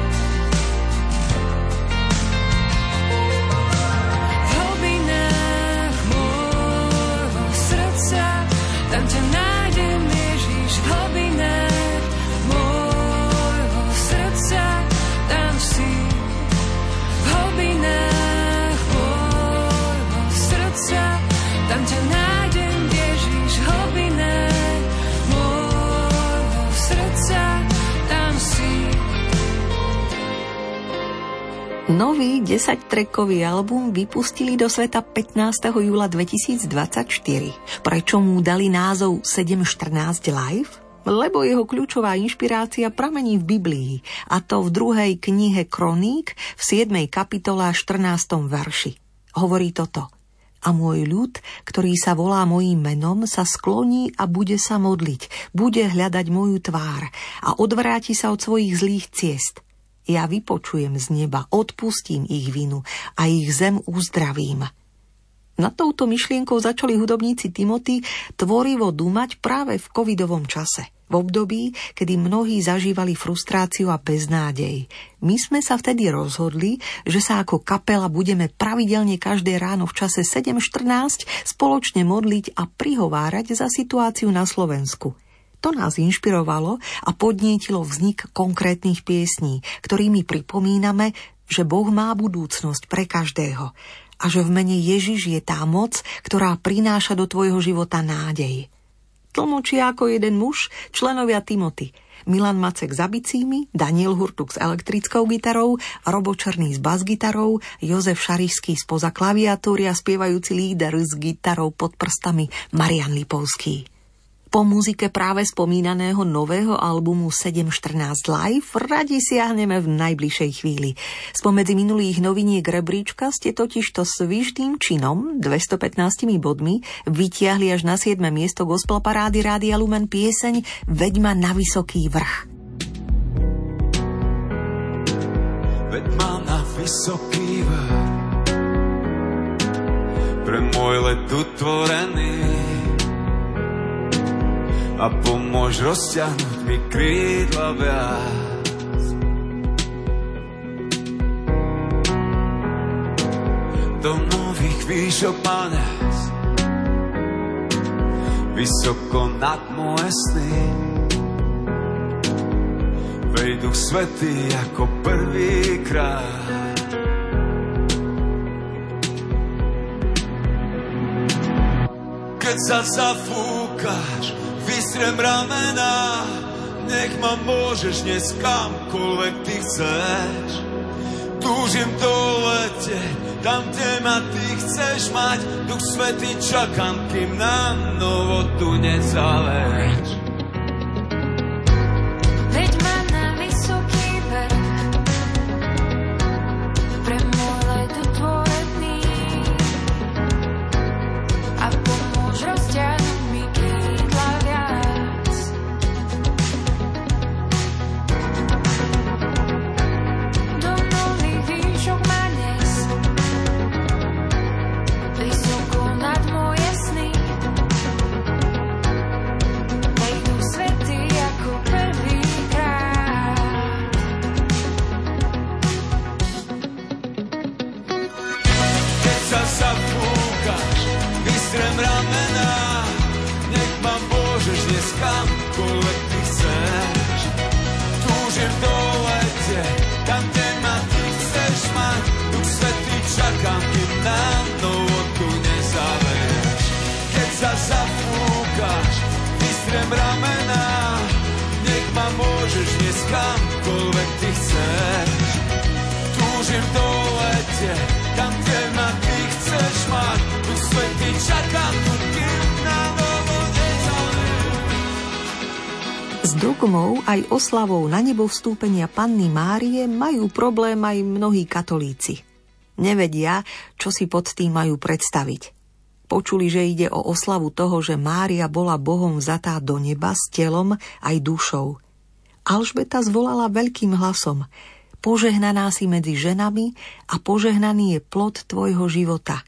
V hlbinách môjho srdca, tam ťa nájdem, Ježiš. V hlbinách môjho srdca, tam si. V hlbinách môjho srdca, tam ťa nájdem, Ježiš. V hlbinách môjho srdca, tam si. Nový 10-trackový album vypustili do sveta 15. júla 2024. Prečo mu dali názov 714 Live? Lebo jeho kľúčová inšpirácia pramení v Biblii, a to v 2. knihe Kroník v 7. kapitole 14. verši. Hovorí toto: A môj ľud, ktorý sa volá mojím menom, sa skloní a bude sa modliť, bude hľadať moju tvár a odvráti sa od svojich zlých ciest. Ja vypočujem z neba, odpustím ich vinu a ich zem uzdravím. Nad touto myšlienkou začali hudobníci Timothy tvorivo dumať práve v covidovom čase. V období, kedy mnohí zažívali frustráciu a beznádej. My sme sa vtedy rozhodli, že sa ako kapela budeme pravidelne každé ráno v čase 7:14 spoločne modliť a prihovárať za situáciu na Slovensku. To nás inšpirovalo a podnietilo vznik konkrétnych piesní, ktorými pripomíname, že Boh má budúcnosť pre každého a že v mene Ježiš je tá moc, ktorá prináša do tvojho života nádej. Tlmočia ako jeden muž členovia Timothy, Milan Macek za bicími, Daniel Hurtuk s elektrickou gitarou, Robo Černý s basgitarou, Jozef Šarišský spoza klaviatúry a spievajúci líder s gitarou pod prstami Marian Lipovský. Po muzike práve spomínaného nového albumu 7:14 Live radi siahneme v najbližšej chvíli. Spomedzi minulých noviniek rebríčka ste totižto s vyžným činom 215 bodmi vytiahli až na 7. miesto gospel parády Rádia Lumen pieseň Veď ma na vysoký vrch. Veď ma na vysoký vrch, pre môj let utvorený, a pomôž rozťahnuť mi krídla viac. Do nových výšok ma nes, vysoko nad moje sny. Veď Duch Svätý ako prvýkrát. Keď sa zafúkaš, vystrem ramena, nech ma môžeš dnes kamkoľvek ty chceš. Túžim doletieť, tam, kde ma ty chceš mať. Duch Svätý, čakám, kým na novo tu nezaleš. Veď ma na vysoký vrch, pre môj let utvorený, a pomôž rozťahnuť mi krídla viac. Do nových výšok ma nes, vysoko nad moje sny. Veď Duch Svätý ako prvýkrát. Keď sa zapúkaš, vystrem ramena, nech ma môžeš dnes kamkoľvek ty chceš. Túžim doletieť, tam, kde ma ty chceš mať. Duch Svätý, čakám, kým na novo tu nezaveš. Keď sa zapúkaš, vystrem ramena, nech ma môžeš dnes kamkoľvek ty chceš. Túžim doletieť, tam, kde ma ty chceš mať. Duch Svätý, čakám tu, kým na novo nezaveš. S dogmou aj oslavou na nebo vstúpenia Panny Márie majú problém aj mnohí katolíci. Nevedia, čo si pod tým majú predstaviť. Počuli, že ide o oslavu toho, že Mária bola Bohom vzatá do neba s telom aj dušou. Alžbeta zvolala veľkým hlasom: Požehnaná si medzi ženami a požehnaný je plod tvojho života.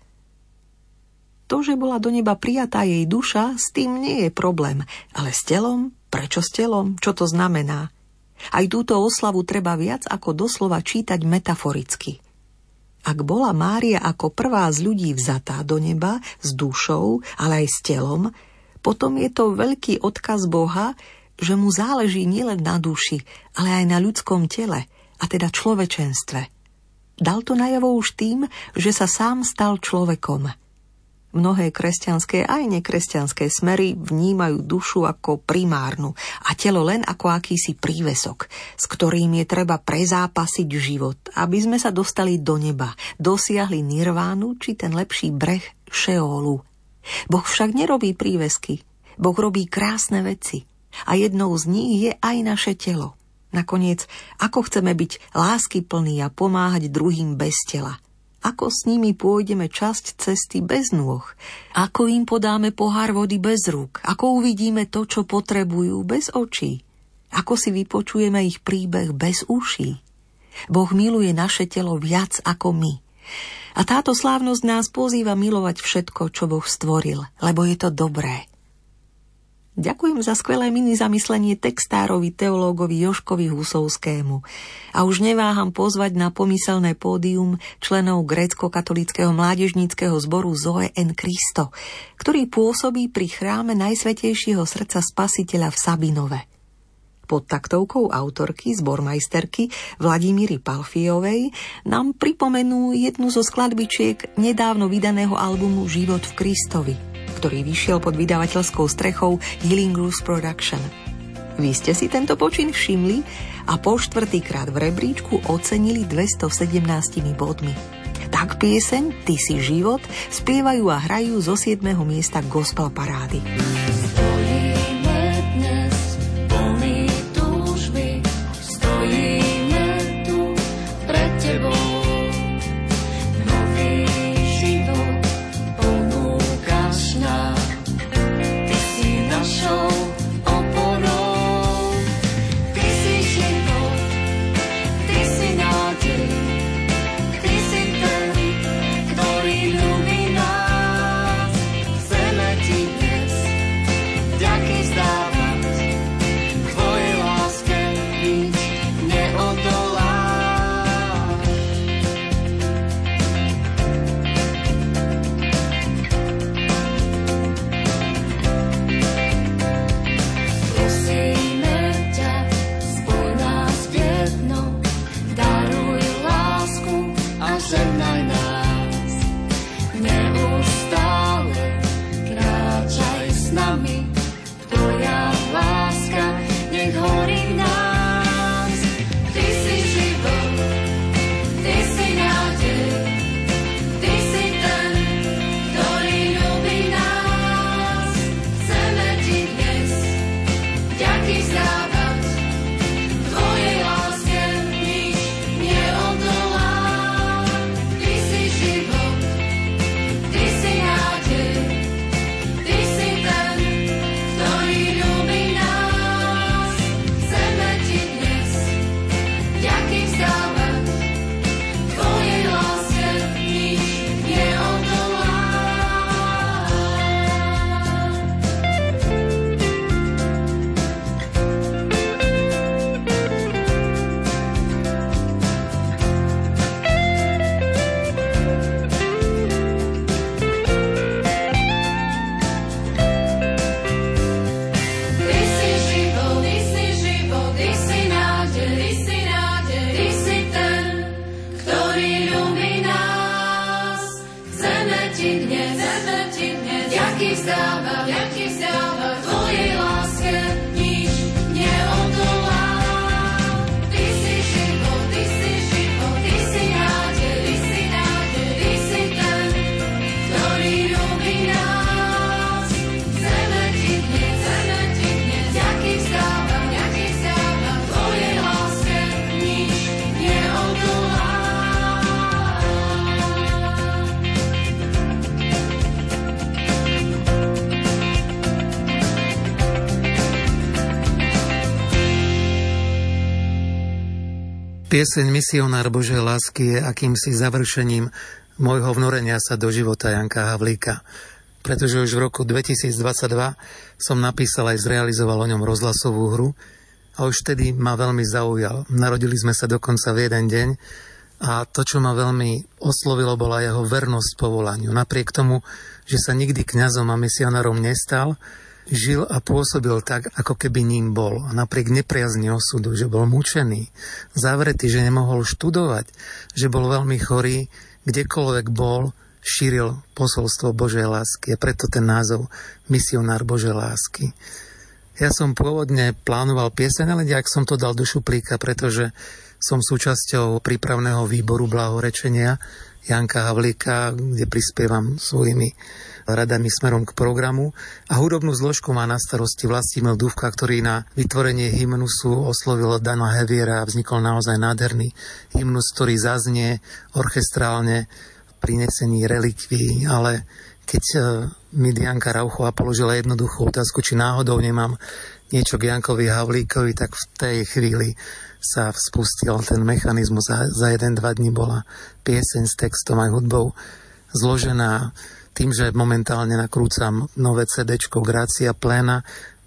To, že bola do neba prijatá jej duša, s tým nie je problém. Ale s telom? Prečo s telom? Čo to znamená? Aj túto oslavu treba viac ako doslova čítať metaforicky. Ak bola Mária ako prvá z ľudí vzatá do neba s dušou, ale aj s telom, potom je to veľký odkaz Boha, že mu záleží nielen na duši, ale aj na ľudskom tele, a teda človečenstve. Dal to najavo už tým, že sa sám stal človekom. Mnohé kresťanské aj nekresťanské smery vnímajú dušu ako primárnu a telo len ako akýsi prívesok, s ktorým je treba prezápasiť život, aby sme sa dostali do neba, dosiahli nirvánu či ten lepší breh Šeólu. Boh však nerobí prívesky, Boh robí krásne veci a jednou z nich je aj naše telo. Nakoniec, ako chceme byť láskyplní a pomáhať druhým bez tela? Ako s nimi pôjdeme časť cesty bez nôh? Ako im podáme pohár vody bez rúk? Ako uvidíme to, čo potrebujú bez očí? Ako si vypočujeme ich príbeh bez uší? Boh miluje naše telo viac ako my. A táto slávnosť nás pozýva milovať všetko, čo Boh stvoril, lebo je to dobré. Ďakujem za skvelé mini zamyslenie textárovi, teológovi Jožkovi Husovskému. A už neváham pozvať na pomyselné pódium členov grécko-katolického mládežníckeho zboru Zoe en Christo, ktorý pôsobí pri chráme Najsvätejšieho srdca Spasiteľa v Sabinove. Pod taktovkou autorky, zbormajsterky Vladimíry Palfiovej nám pripomenú jednu zo skladbičiek nedávno vydaného albumu Život v Kristovi, ktorý vyšiel pod vydavateľskou strechou Healing Grooves Production. Vy ste si tento počin všimli a po 4. v rebríčku ocenili 217 bodmi. Tak pieseň Ty si život spievajú a hrajú zo 7. miesta gospel parády. Pieseň Misionár Božej lásky je akýmsi završením môjho vnorenia sa do života Janka Havlíka. Pretože už v roku 2022 som napísal aj zrealizoval o ňom rozhlasovú hru a už vtedy ma veľmi zaujal. Narodili sme sa dokonca v jeden deň a to, čo ma veľmi oslovilo, bola jeho vernosť povolaniu. Napriek tomu, že sa nikdy kňazom a misionárom nestal, žil a pôsobil tak, ako keby ním bol. A napriek nepriazni osudu, že bol mučený, zavretý, že nemohol študovať, že bol veľmi chorý, kdekoľvek bol, šíril posolstvo Božej lásky. A preto ten názov Misionár Božej lásky. Ja som pôvodne plánoval pieseň, ale nejak som to dal do šuplíka, pretože som súčasťou prípravného výboru blahorečenia Janka Havlíka, kde prispievam svojimi radami smerom k programu a hudobnú zložku má na starosti Vlastimil Dúvka, ktorý na vytvorenie hymnusu oslovil Dana Heviera a vznikol naozaj nádherný hymnus, ktorý zaznie orchestrálne pri nesení relikví, ale keď mi Dianka Rauchová položila jednoduchú otázku, či náhodou nemám niečo k Jankovi Havlíkovi, tak v tej chvíli sa spustil ten mechanizmus. Za 1-2 dní bola pieseň s textom aj hudbou zložená tým, že momentálne nakrúcam nové CDčko Grácia Pléna,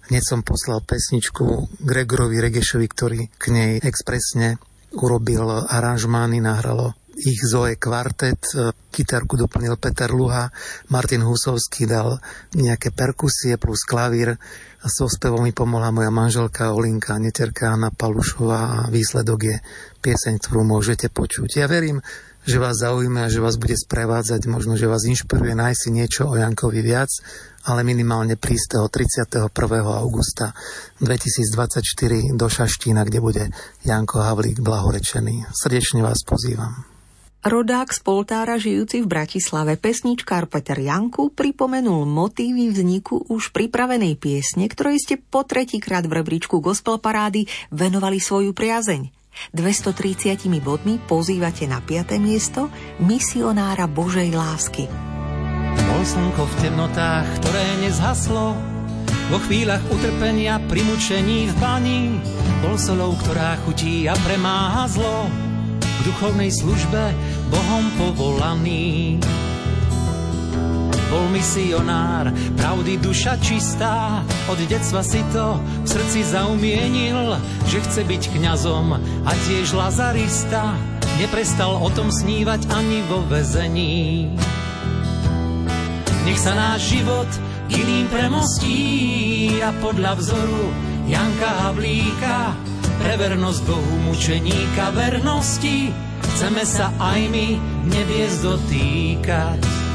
Hneď som poslal pesničku Gregorovi Regešovi, ktorý k nej expresne urobil aranžmány, nahralo ich Zoe kvartet, kytarku doplnil Peter Luha, Martin Husovský dal nejaké perkusie plus klavír a so spevom mi pomohla moja manželka Olinka Neterka Anna Palušová a výsledok je pieseň, ktorú môžete počuť. Ja verím, že vás zaujíme a že vás bude sprevádzať, možno, že vás inšpiruje nájsť si niečo o Jankovi viac, ale minimálne prísť 31. augusta 2024 do Šaštína, kde bude Janko Havlík blahorečený. Srdečne vás pozývam. Rodák z Poltára žijúci v Bratislave, pesničkár Peter Janku, pripomenul motívy vzniku už pripravenej piesne, ktorej ste po tretíkrát v rebríčku Gospel Parády venovali svoju priazeň. 230 bodmi pozývate na 5. miesto Misionára Božej lásky. Bol slnko v temnotách, ktoré nezhaslo, vo chvíľach utrpenia pri mučení v bani, bol solou, ktorá chutí a premáha zlo, v duchovnej službe Bohom povolaný. Bol misionár, pravdy duša čistá, od detstva si to v srdci zaumienil, že chce byť kňazom a tiež lazarista, neprestal o tom snívať ani vo väzení. Nech sa náš život k iným premostí a podľa vzoru Janka Havlíka pre vernosť Bohu mučeníka vernosti chceme sa aj my nebies dotýkať.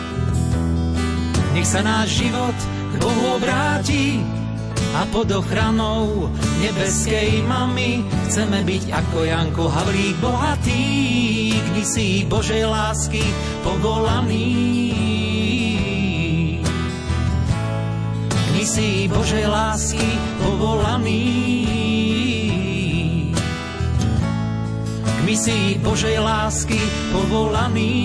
Nech sa náš život k Bohu obráti a pod ochranou nebeskej mamy chceme byť ako Janko Havlík bohatý, k misii Božej lásky povolaný. K misii Božej lásky povolaný. K misii Božej lásky povolaný.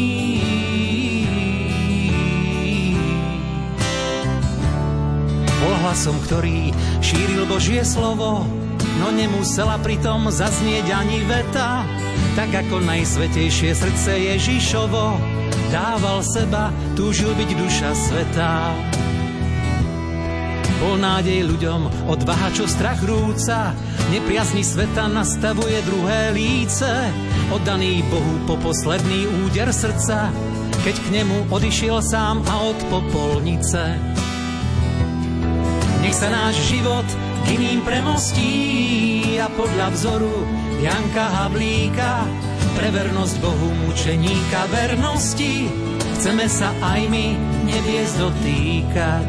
Bol hlasom, ktorý šíril Božie slovo, no nemusela pritom zaznieť ani veta. Tak ako najsvätejšie srdce Ježišovo dával seba, túžil byť duša sveta. Bol nádej ľuďom, odvaha, čo strach rúca, nepriazni sveta nastavuje druhé líce, oddaný Bohu po posledný úder srdca, keď k nemu odišiel sám a od popolnice. Nech sa náš život k iným premostí a podľa vzoru Janka Havlíka pre vernosť Bohu mučeníka vernosti chceme sa aj my nebies dotýkať.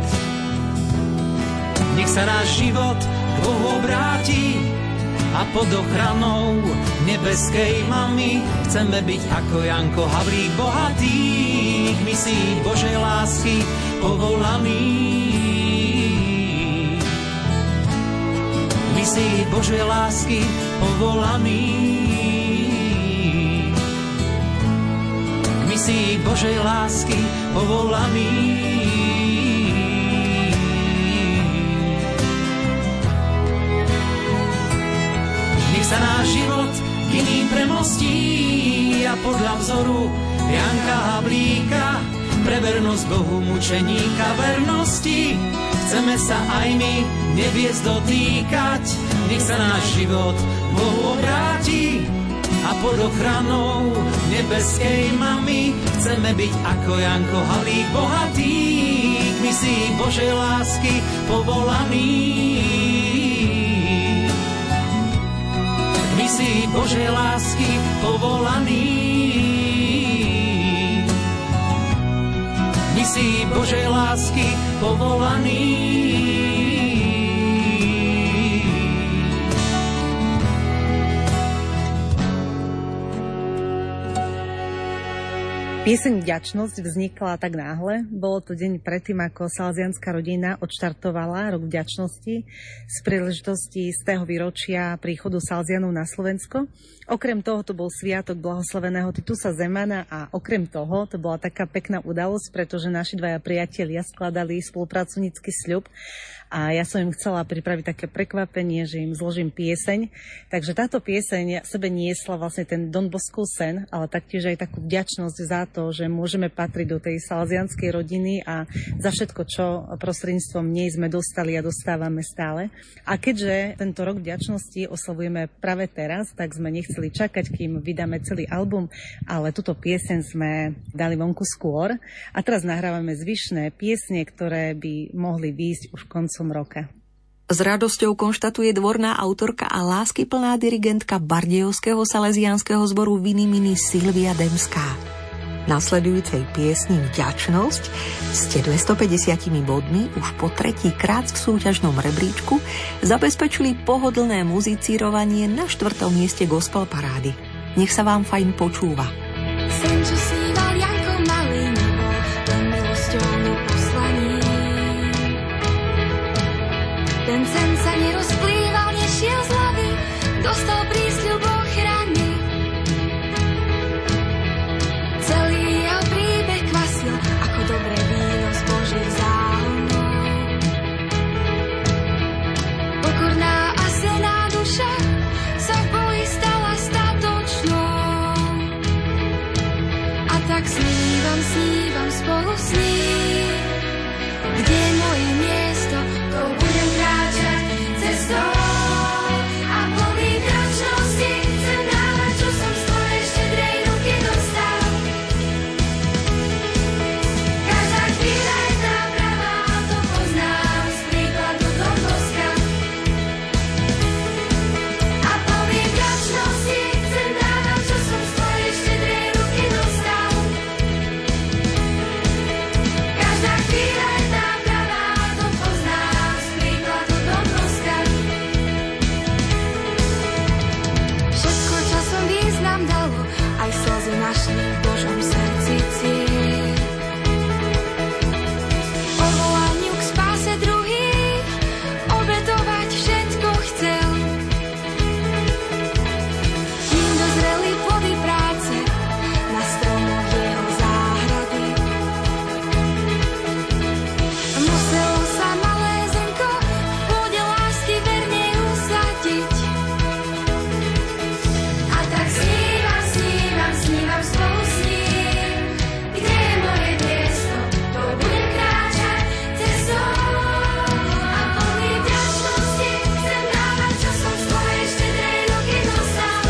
Nech sa náš život k Bohu obráti a pod ochranou nebeskej mamy chceme byť ako Janko Havlík bohatý, k misii Božej lásky povolaný. K misii Božej lásky povolaný. K misii Božej lásky povolaný. Sa náš život k iným premostí a podľa vzoru Janka Havlíka pre vernosť Bohu mučeníka vernosti chceme sa aj my nebies dotýkať. Nech sa náš život Bohu obráti a pod ochranou nebeskej mamy chceme byť ako Janko Havlík bohatý, k misii Božej lásky povolaný. Si Božej lásky povolaný. My si Božej lásky povolaný. Pieseň Vďačnosť vznikla tak náhle. Bolo to deň predtým, ako salesianská rodina odštartovala Rok vďačnosti z príležitosti z tého výročia príchodu Salesianov na Slovensko. Okrem toho to bol sviatok blahoslaveného Titusa Zemana a okrem toho to bola taká pekná udalosť, pretože naši dvaja priatelia skladali spolupracovnícky sľub a ja som im chcela pripraviť také prekvapenie, že im zložím pieseň. Takže táto pieseň sebe niesla vlastne ten Don Boskov sen, ale taktiež aj takú vďačnosť za to, že môžeme patriť do tej salesianskej rodiny a za všetko, čo prostredníctvom nej sme dostali a dostávame stále. A keďže tento rok vďačnosti oslavujeme práve teraz, tak sme nechceli čakať, kým vydáme celý album, ale túto pieseň sme dali vonku skôr. A teraz nahrávame zvyšné piesne, ktoré by mohli výjsť už koncom roka. S radosťou konštatuje dvorná autorka a láskyplná dirigentka Bardejovského salesiánskeho zboru Vinimini Silvia Demská. Nasledujúcej piesni Vďačnosť ste 250 bodmi už po tretíkrát v súťažnom rebríčku zabezpečili pohodlné muzicírovanie na 4. mieste gospel parády. Nech sa vám fajn počúva. Sen, čo sníval Janko malý, nebol len milosťou mi poslaný. Ten sen sa nerozplýval, nešiel z hlavy, dostal prísľub ochrany. Celý jeho príbeh kvasil, ako dobré víno z Božích záhonov. Pokorná a silná duša sa v boji stala statočnou. A tak snívam spolu s ním, kde je moje miesto, to budem kráčať cestou. A plný vďačnosti chcem dávať, čo som z tvojej štedrej ruky dostal. Každá chvíľa je tá pravá, to poznám z príkladu Don Boska. A plný vďačnosti chcem dávať, čo som z tvojej štedrej ruky dostal. Každá chvíľa je tá pravá, to poznám z príkladu Don Boska. Všetko časom význam dalo, aj slzy našli v Božom srdci cieľ. Povolaniu k spáse druhých obetovať všetko chcel. Kým dozreli plody práce na stromoch jeho záhrady, muselo sa malé zrnko v pôde lásky verne usadiť. A tak snívam spolu s ním, kde je moje miesto, to budem kráčať cestou. A plný vďačnosti chcem dávať, čo som z tvojej štedrej ruky dostal.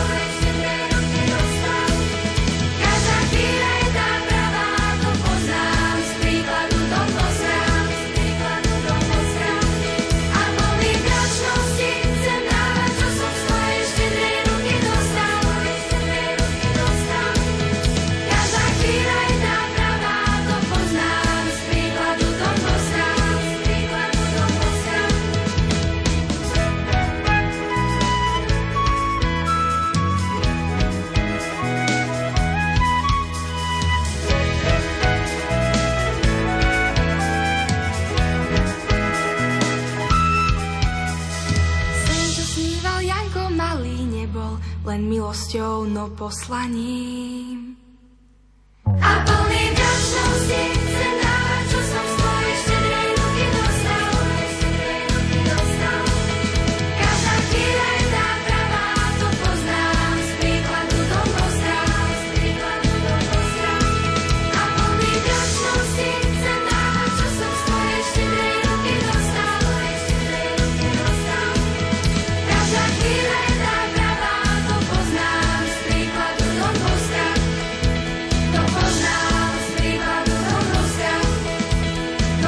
Každá chvíľa je tá pravá, to poznám z príkladu Don Boska. A plný vďačnosti chcem dávať, čo som z tvojej štedrej ruky dostal. Každá chvíľa je tá pravá, to poznám z príkladu Don Boska. Sen, čo sníval Janko malý, nebol len milosťou, no poslaním. A plný vďačnosti chcem dávať, čo som z tvojej štedrej ruky dostal. Každá chvíľa je tá pravá, to poznám z príkladu Don Boska. A plný vďačnosti chcem dávať, čo som z tvojej štedrej ruky dostal. Každá chvíľa je tá pravá, to poznám z príkladu Don Boska. To poznám z príkladu Don Boska. To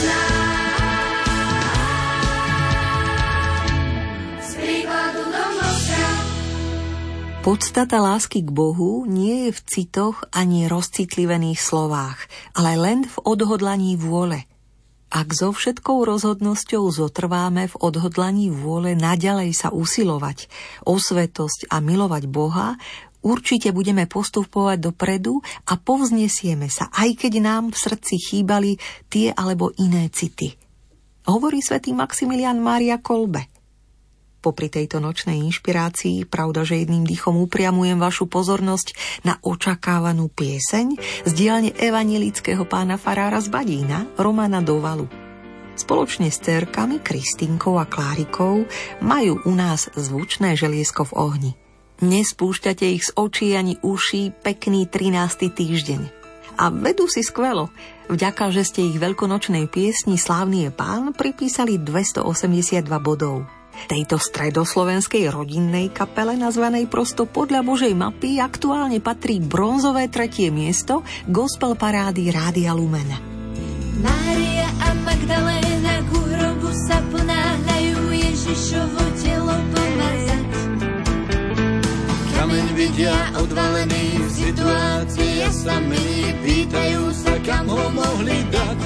poznám z príkladu Don Boska. Podstata lásky k Bohu nie je v citoch ani rozcitlivených slovách, ale len v odhodlaní vôle. Ak so všetkou rozhodnosťou zotrváme v odhodlaní vôle naďalej sa usilovať o svetosť a milovať Boha, určite budeme postupovať dopredu a povznesieme sa, aj keď nám v srdci chýbali tie alebo iné city. Hovorí svätý Maximilián Mária Kolbe. Popri tejto nočnej inšpirácii, pravda, že jedným dýchom upriamujem vašu pozornosť na očakávanú pieseň z dielne evanjelického pána farára z Badína, Romana Dovalu. Spoločne s dcérkami Kristinkou a Klárikou majú u nás zvučné želiesko v ohni. Nespúšťate ich z očí ani uší pekný 13. týždeň. A vedú si skvelo. Vďaka, že ste ich veľkonočnej piesni Slávny je Pán pripísali 282 bodov. Tejto stredoslovenskej rodinnej kapele, nazvanej prosto podľa Božej mapy, aktuálne patrí bronzové 3. miesto gospel parády Rádia Lumen. Mária a Magdaléna ku hrobu sa ponáhľajú Ježišovo telo pomazať. Kameň vidia odvalený, v situácii sa mení, pýtajú sa, kam ho mohli dať.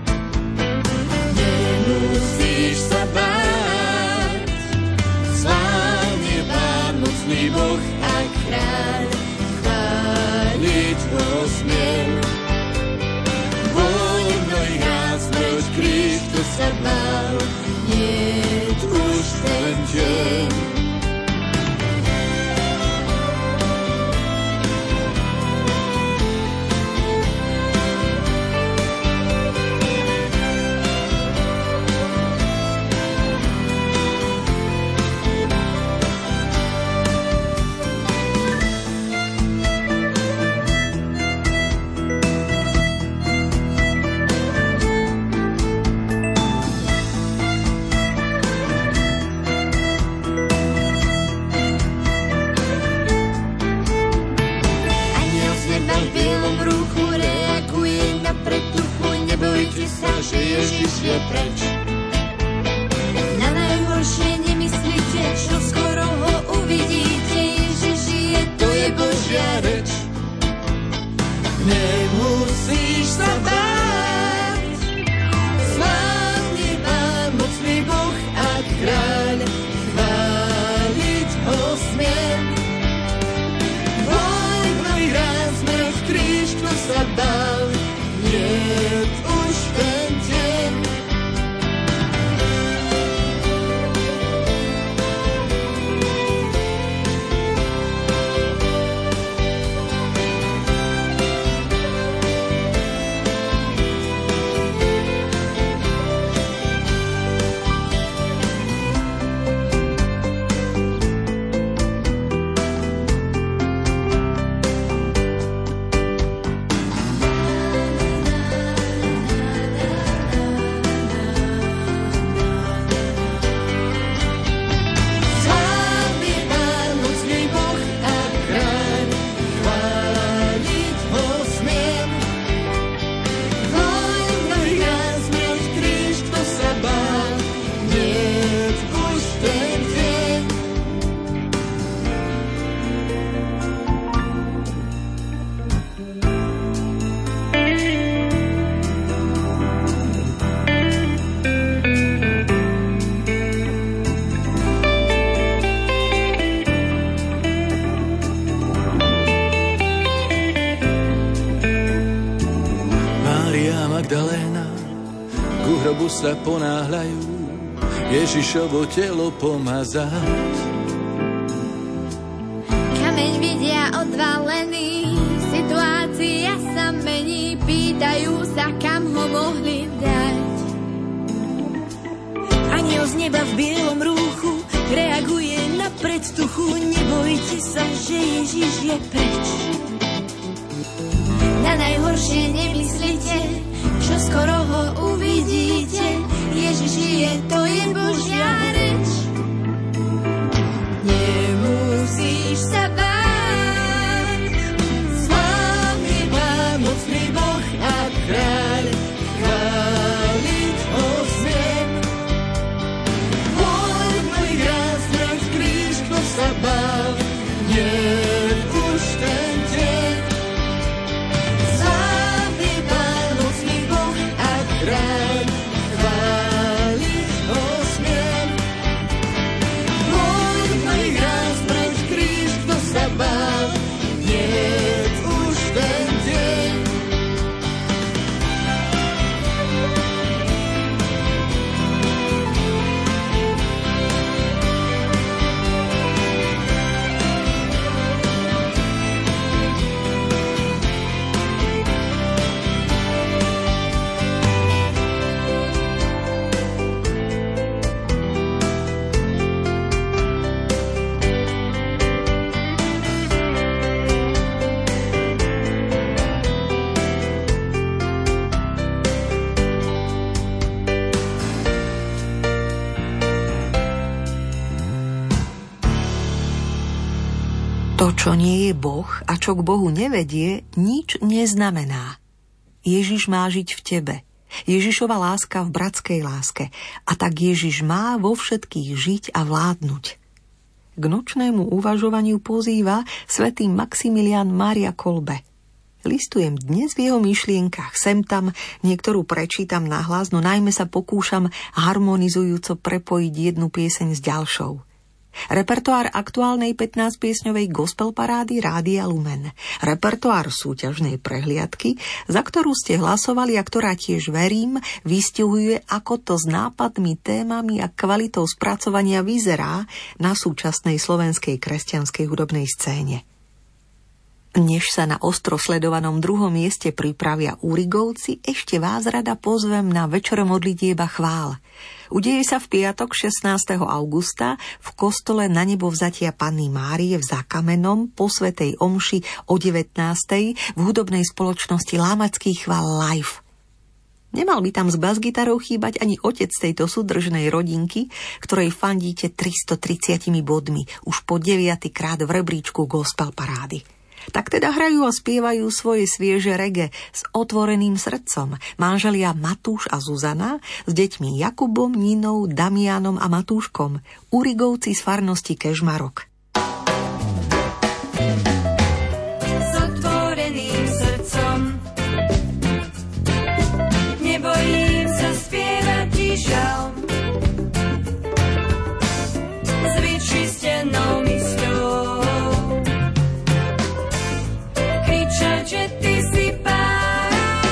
Nemusíš sa báť, slávny je Pán, mocný Boh a kráľ, chváliť ho smiem. Voľno ich nás mroď kríž, kto sa bál, niet už ten deň. Že Ježiš je preč. Na najhoršie nemyslíte, čo skoro ho uvidíte. Ježiš je, to je Božia reč. Nemusíš sa báť, slávny Pán, mocný Boh a kráľ, chváliť ho smiem. Voľno ich raz mrv kríž, kto sa bál, niet už ten deň. Sa ponáhľajú Ježišovo telo pomazať. Kameň vidia odvalený, situácia sa mení, pýtajú sa, kam ho mohli dať. Aniel z neba v bielom rúchu reaguje na predstuchu, nebojte sa, že Ježiš je preč. Na najhoršie nemyslíte, čo skoro ho uvidíte. Ježiš je, to je Božia reč. Nemusíš sa báť, slávny Pán, mocný Boh a kráľ, chváliť ho smiem. Voľno ich raz mrv kríž, kto sa bál, niet už ten deň. Slávny Pán, mocný Boh a kráľ, chváliť ho smiem. nie je Boh a čo k Bohu nevedie, nič neznamená. Ježiš má žiť v tebe. Ježišova láska v bratskej láske. A tak Ježiš má vo všetkých žiť a vládnuť. K nočnému uvažovaniu pozýva svätý Maximilián Mária Kolbe. Listujem dnes v jeho myšlienkach, sem tam niektorú prečítam nahlas, no najmä sa pokúšam harmonizujúco prepojiť jednu pieseň s ďalšou. Repertoár aktuálnej 15-piesňovej gospel parády Rádia Lumen. Repertoár súťažnej prehliadky, za ktorú ste hlasovali a ktorá tiež, verím, vystihuje, ako to s nápadmi, témami a kvalitou spracovania vyzerá na súčasnej slovenskej kresťanskej hudobnej scéne. Než sa na ostro sledovanom druhom mieste pripravia Urigovci, ešte vás rada pozvem na večer modlitieb a chvál. Udeje sa v piatok 16. augusta v kostole Na nebovzatia Panny Márie v Zakamenom po svätej omši o 19. v hudobnej spoločnosti Lámackých chvál live. Nemal by tam s basgitarou chýbať ani otec tejto súdržnej rodinky, ktorej fandíte 330 bodmi už po 9. krát v rebríčku gospel parády. Tak teda hrajú a spievajú svoje svieže reggae s otvoreným srdcom manželia Matúš a Zuzana s deťmi Jakubom, Ninou, Damianom a Matúškom, Urigovci z farnosti Kežmarok. S otvoreným srdcom nebojím sa spievať ti žalm, s vyčistenou mysľou že ty si Pán.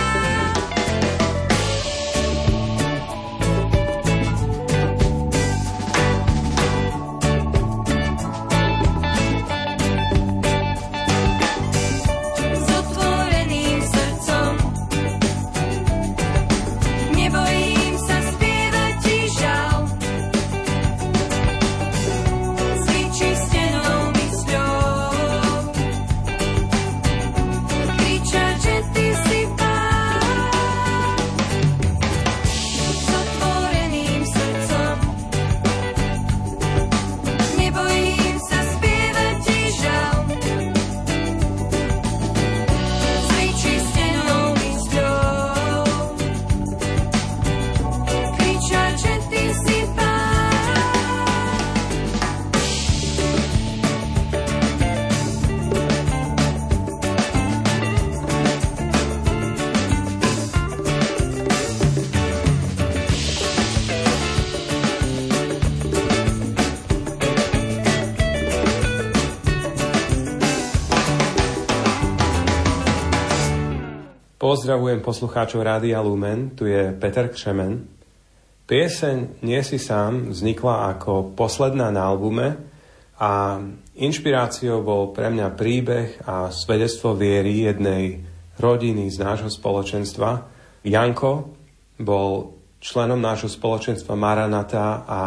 S otvoreným srdcom nebojím sa spievať ti žal, s vyčistenou mysľou že ty si Pán. S otvoreným srdcom nebojím sa spievať ti žal, s vyčistenou mysľou kričať, že ty si Pán. Pozdravujem poslucháčov Rádia Lumen, tu je Peter Křemen. Pieseň Nie si sám vznikla ako posledná na albume a inšpiráciou bol pre mňa príbeh a svedectvo viery jednej rodiny z nášho spoločenstva. Janko bol členom nášho spoločenstva Maranata a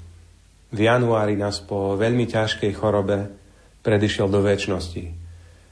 v januári nás po veľmi ťažkej chorobe predišiel do večnosti.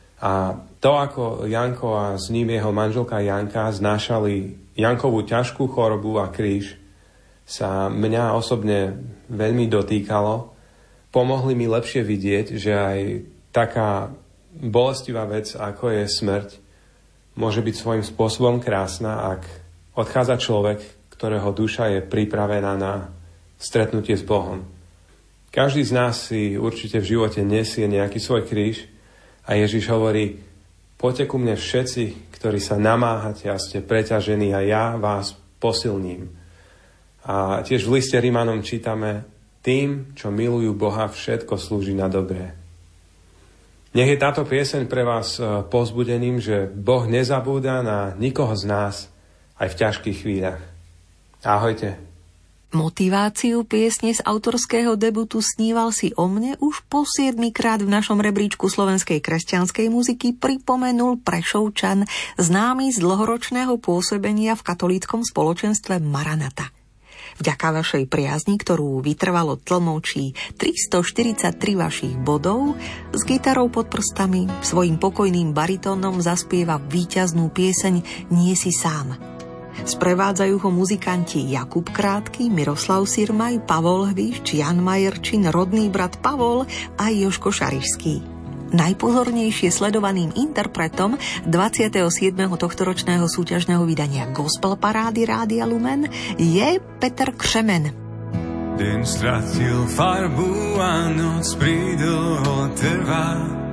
A to, ako Janko a s ním jeho manželka Janka znášali Jankovú ťažkú chorobu a kríž, sa mňa osobne veľmi dotýkalo. Pomohli mi lepšie vidieť, že aj taká bolestivá vec, ako je smrť, môže byť svojím spôsobom krásna, ak odchádza človek, ktorého duša je pripravená na stretnutie s Bohom. Každý z nás si určite v živote nesie nejaký svoj kríž, a Ježiš hovorí, poďte ku mne všetci, ktorí sa namáhate a ste preťažení a ja vás posilním. A tiež v liste Rimanom čítame, tým, čo milujú Boha, všetko slúži na dobré. Nech je táto pieseň pre vás povzbudením, že Boh nezabúda na nikoho z nás aj v ťažkých chvíľach. Ahojte. Motiváciu piesne z autorského debutu Sníval si o mne už po 7. krát v našom rebríčku slovenskej kresťanskej muziky pripomenul Prešovčan, známy z dlhoročného pôsobenia v katolíckom spoločenstve Maranata. Vďaka vašej priazni, ktorú vytrvalo tlmočí 343 vašich bodov, s gitarou pod prstami, svojim pokojným baritónom zaspieva víťaznú pieseň Nie si sám. Sprevádzajú ho muzikanti Jakub Krátky, Miroslav Sirmaj, Pavol Hvišč, Jan Majerčin, rodný brat Pavol a Jožko Šarišský. Najpozornejšie sledovaným interpretom 27. tohtoročného súťažného vydania Gospel Parády Rádia Lumen je Peter Křemen. Deň stratil farbu a noc pridlho trvá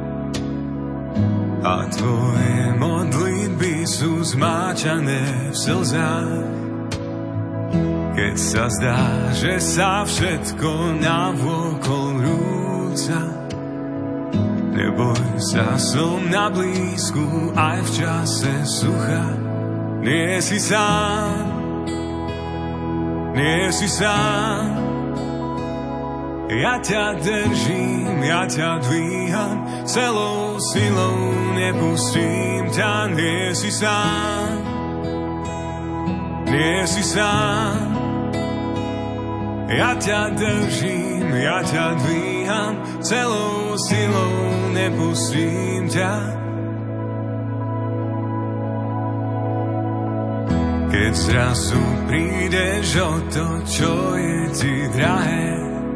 a tvoje modlitby sú zmáčané v slzách. Keď sa zdá, že sa všetko navôkol rúca, neboj sa, som na blízku aj v čase sucha. Nie si sám, nie si sám. Ja ťa držím, ja ťa dvíham, celou silou nepustím ťa. Nie si sám, nie si sám. Ja ťa držím, ja ťa dvíham, celou silou nepustím ťa. Keď zrazu prídeš o to, čo je ti drahé,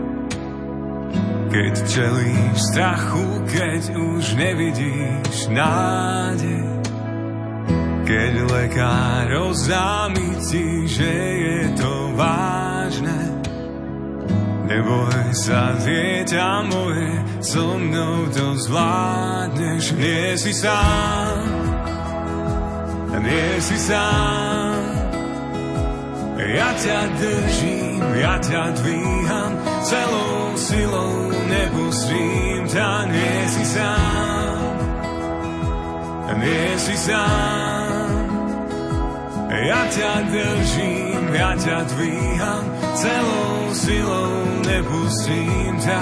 keď čelíš strachu, keď už nevidíš nádej, keď lekár oznámi ti, že je to vážne, neboj sa, dieťa moje, so mnou to zvládneš. Nie si sám, nie si sám. Ja ťa držím, ja ťa dvíham, celou silou nepustím ťa. Nie si sám, nie si sám. Ja ťa držím, ja ťa dvíham, celou silou nepustím ťa.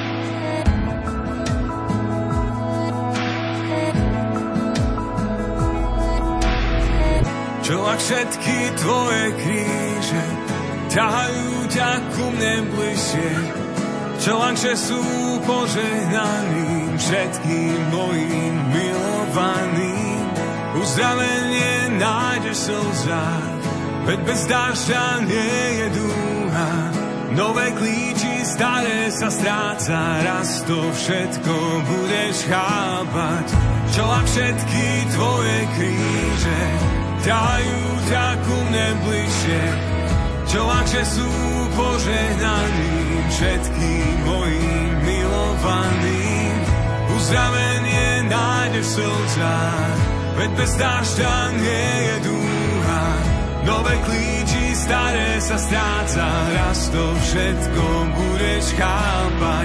Čo ak všetky tvoje kríže ťahajú ťa ku mne bližšie, čo ak že sú požehnaným všetkým mojim milovaným. Uzdravenie nájdeš v slzách, veď bez dážďa nie je dúha. Nové klíči, staré sa stráca, raz to všetko budeš chápať. Čo ak všetky tvoje kríže ťahajú ťa ku mne bližšie, čo ak že sú požehnaným všetkým mojim milovaným. Uzdravenie nájdeš v slzách, veď bez dážďa nie je dúha. Nové klíči, staré sa stráca, raz to všetko budeš chápať.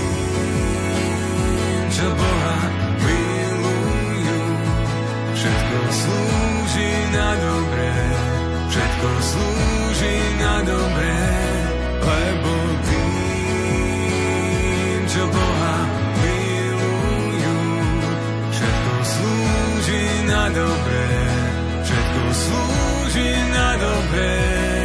Tým, čo Boha milujú, všetko slúži na dobré, všetko slúži na dobré, lebo tým, čo Boha milujú, všetko slúži na dobré, všetko slúži na dobré.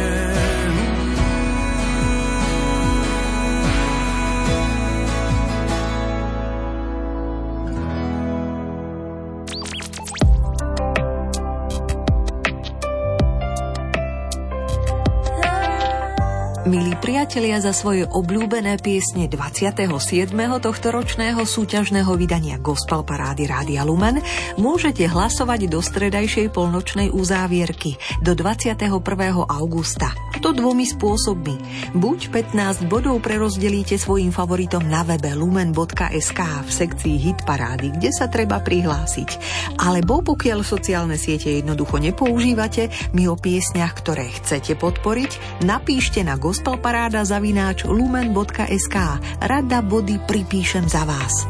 Milí priatelia, za svoje obľúbené piesne 27. tohtoročného súťažného vydania Gospel Parády Rádia Lumen môžete hlasovať do stredajšej polnočnej uzávierky do 21. augusta. To dvomi spôsobmi. Buď 15 bodov prerozdelíte svojim favoritom na webe lumen.sk v sekcii Hit Parády, kde sa treba prihlásiť. Alebo pokiaľ sociálne siete jednoducho nepoužívate, my o piesniach, ktoré chcete podporiť, napíšte na gospelparáda@lumen.sk. Rada body pripíšem za vás.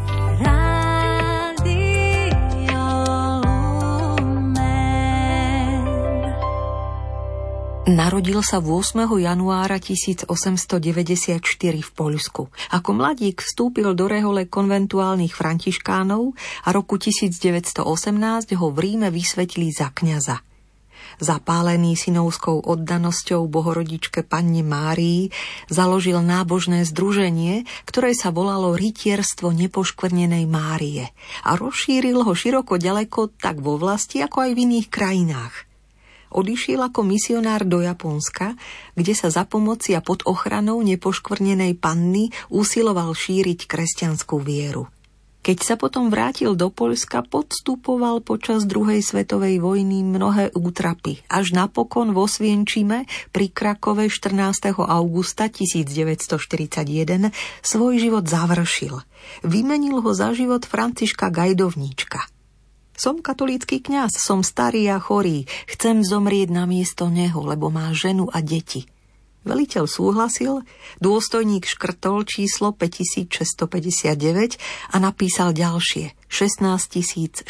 Narodil sa 8. januára 1894 v Poľsku. Ako mladík vstúpil do rehole konventuálnych františkánov a roku 1918 ho v Ríme vysvetili za kňaza. Zapálený synovskou oddanosťou Bohorodičke Panne Márii založil nábožné združenie, ktoré sa volalo Rytierstvo nepoškvrnenej Márie a rozšíril ho široko ďaleko tak vo vlasti, ako aj v iných krajinách. Odišiel ako misionár do Japonska, kde sa za pomoci a pod ochranou nepoškvrnenej Panny usiloval šíriť kresťanskú vieru. Keď sa potom vrátil do Poľska, podstupoval počas druhej svetovej vojny mnohé útrapy. Až napokon vo Osvienčime pri Krakove 14. augusta 1941 svoj život završil. Vymenil ho za život Františka Gajdovníčka. Som katolícky kňaz, som starý a chorý, chcem zomrieť namiesto neho, lebo má ženu a deti. Veliteľ súhlasil, dôstojník škrtol číslo 5659 a napísal ďalšie 16670.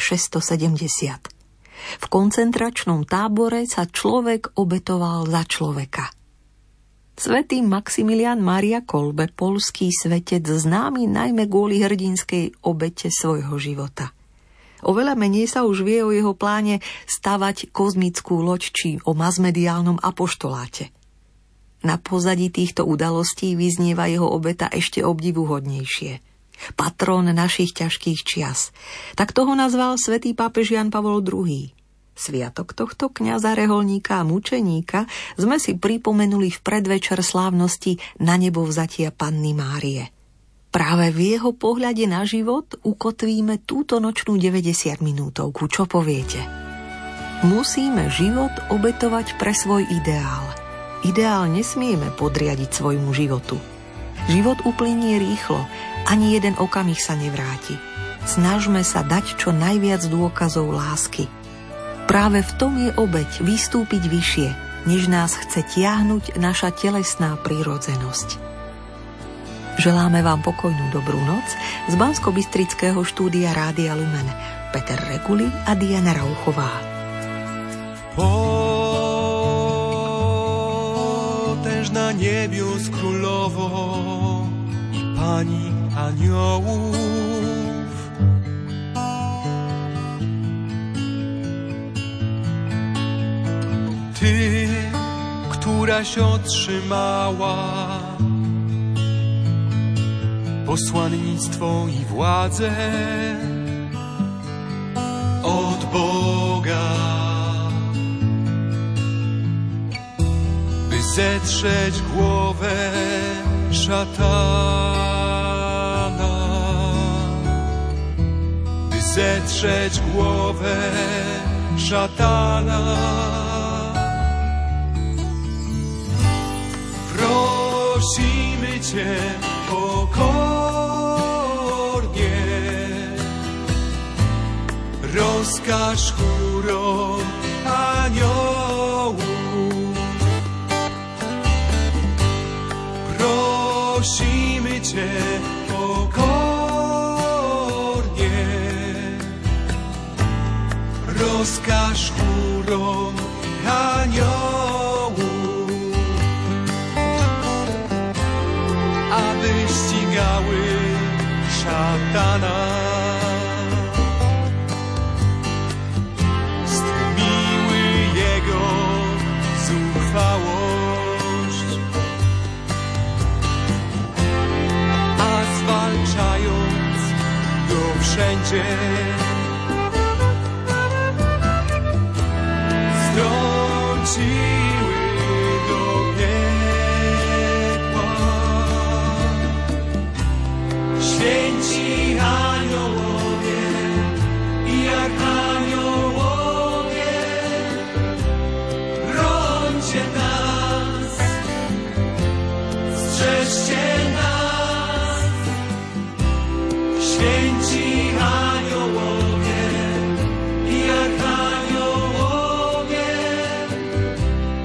V koncentračnom tábore sa človek obetoval za človeka. Svätý Maximilián Mária Kolbe, poľský svetec, známy najmä kvôli hrdinskej obete svojho života. Oveľa menej sa už vie o jeho pláne stavať kozmickú loď či o masmediálnom apoštoláte. Na pozadí týchto udalostí vyznieva jeho obeta ešte obdivuhodnejšie. Patrón našich ťažkých čias. Tak toho nazval svätý pápež Jan Pavol II. Sviatok tohto kňaza, reholníka a mučeníka sme si pripomenuli v predvečer slávnosti na nebo vzatia Panny Márie. Práve v jeho pohľade na život ukotvíme túto nočnú 90 minútovku. Čo poviete? Musíme život obetovať pre svoj ideál. Ideál nesmieme podriadiť svojmu životu. Život uplynie rýchlo, ani jeden okamih sa nevráti. Snažme sa dať čo najviac dôkazov lásky. Práve v tom je obeť vystúpiť vyššie, než nás chce tiahnuť naša telesná prírodzenosť. Želáme vám pokojnú dobrú noc z Banskobystrického štúdia Rádia Lumen. Peter Reguli a Diana Rauchová. Potężna na niebios królowo i pani aniołów. Ty, któraś otrzymała posłannictwo i władzę od Boga, by zetrzeć głowę szatana, by zetrzeć głowę szatana. Prosimy Cię pokornie, rozkaż chórom aniołów. Prosimy Cię pokornie, rozkaż chórom aniołów, aby ścigały szatana, stłumiły jego zuchwałość, a zwalczając go wszędzie strąciły do piekła. Święci aniołowie i archaniołowie, brońcie nas, strzeżcie nas. Święci aniołowie i archaniołowie,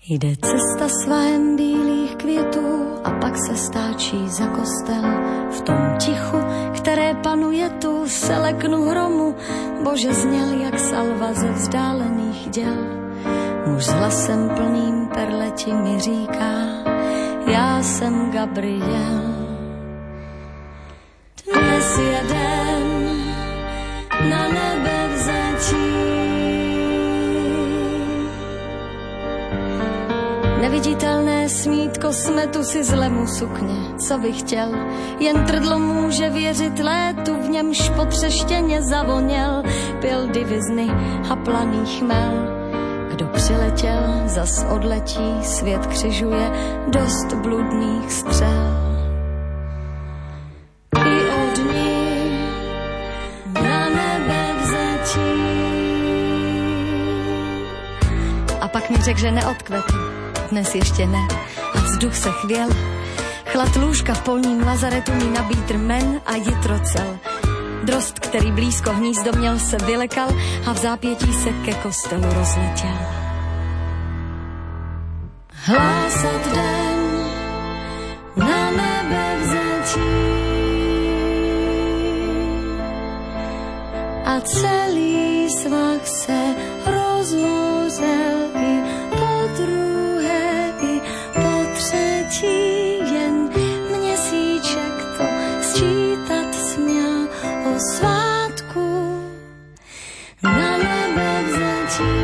Jde cesta svahem bílých květů a pak se stáčí za kostel. V tom tichu, které panuje tu, se leknu hromu. Bože, zněl jak salva ze vzdálených děl. Muž s hlasem plným perleti mi říká, já jsem Gabriel. Dnes je den na nebe vzetí. Neviditelné smítko smetu si zlemu sukně, co bych chtěl. Jen trdlo může věřit létu, v němž potřeštěně zavoněl. Pil divizny a planý chmel. Kdo přiletěl, zas odletí, svět křižuje dost bludných střel. I od ní na nebe vzetí. A pak mi řekl, že neodkvetl. Dnes ještě ne, a vzduch se chvěl. Chlad lůžka v polním lazaretu mi nabít rmen a jitrocel. Drost, který blízko hnízdo měl, se vylekal a v zápětí se ke kostelu rozletěl. Hlásat den na nebe vzetí a celý svah se rozhozel i po druhé, i po třetí. Jen měsíček to sčítat směl o svátku na nebe vzetí.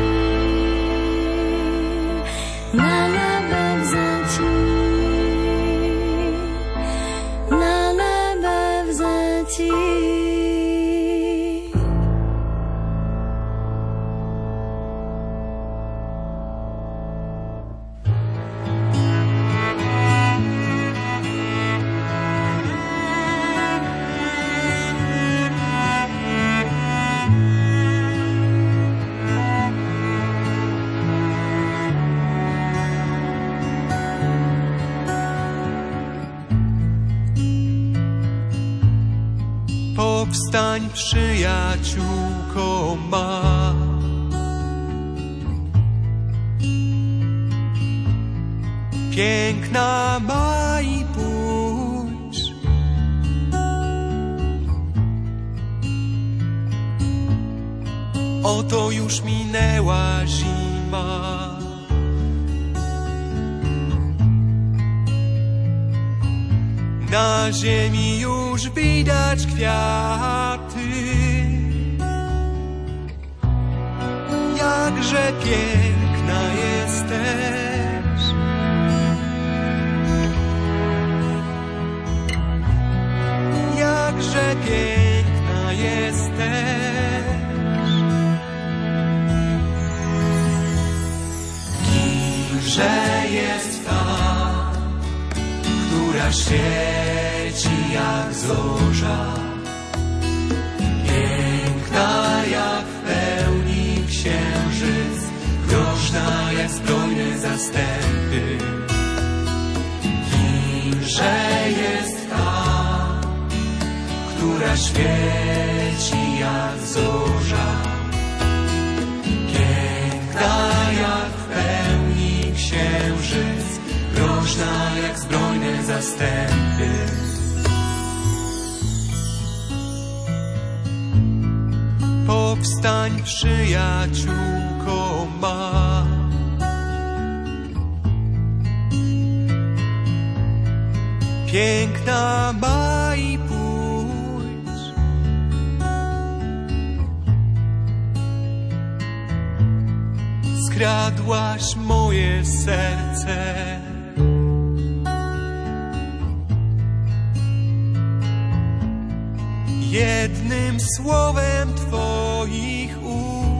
Na nebe vzetí. Na nebe vzetí. Powstań, przyjaciółko ma. Piękna ma i pójdź. Oto już minęła zima. Na ziemi już widać kwiaty. Jakże piękna jesteś. Jakże piękna jesteś. Kimże jest ta, która świeci jak zorza, piękna jak w pełni księżyc, groźna jak zbrojne zastępy. Kimże jest ta, która świeci jak zorza, piękna jak w pełni księżyc, groźna jak zbrojne zastępy. Powstań, przyjaciółko ma. Piękna ma i pójdź. Skradłaś moje serce. Jednym słowem twoich ust.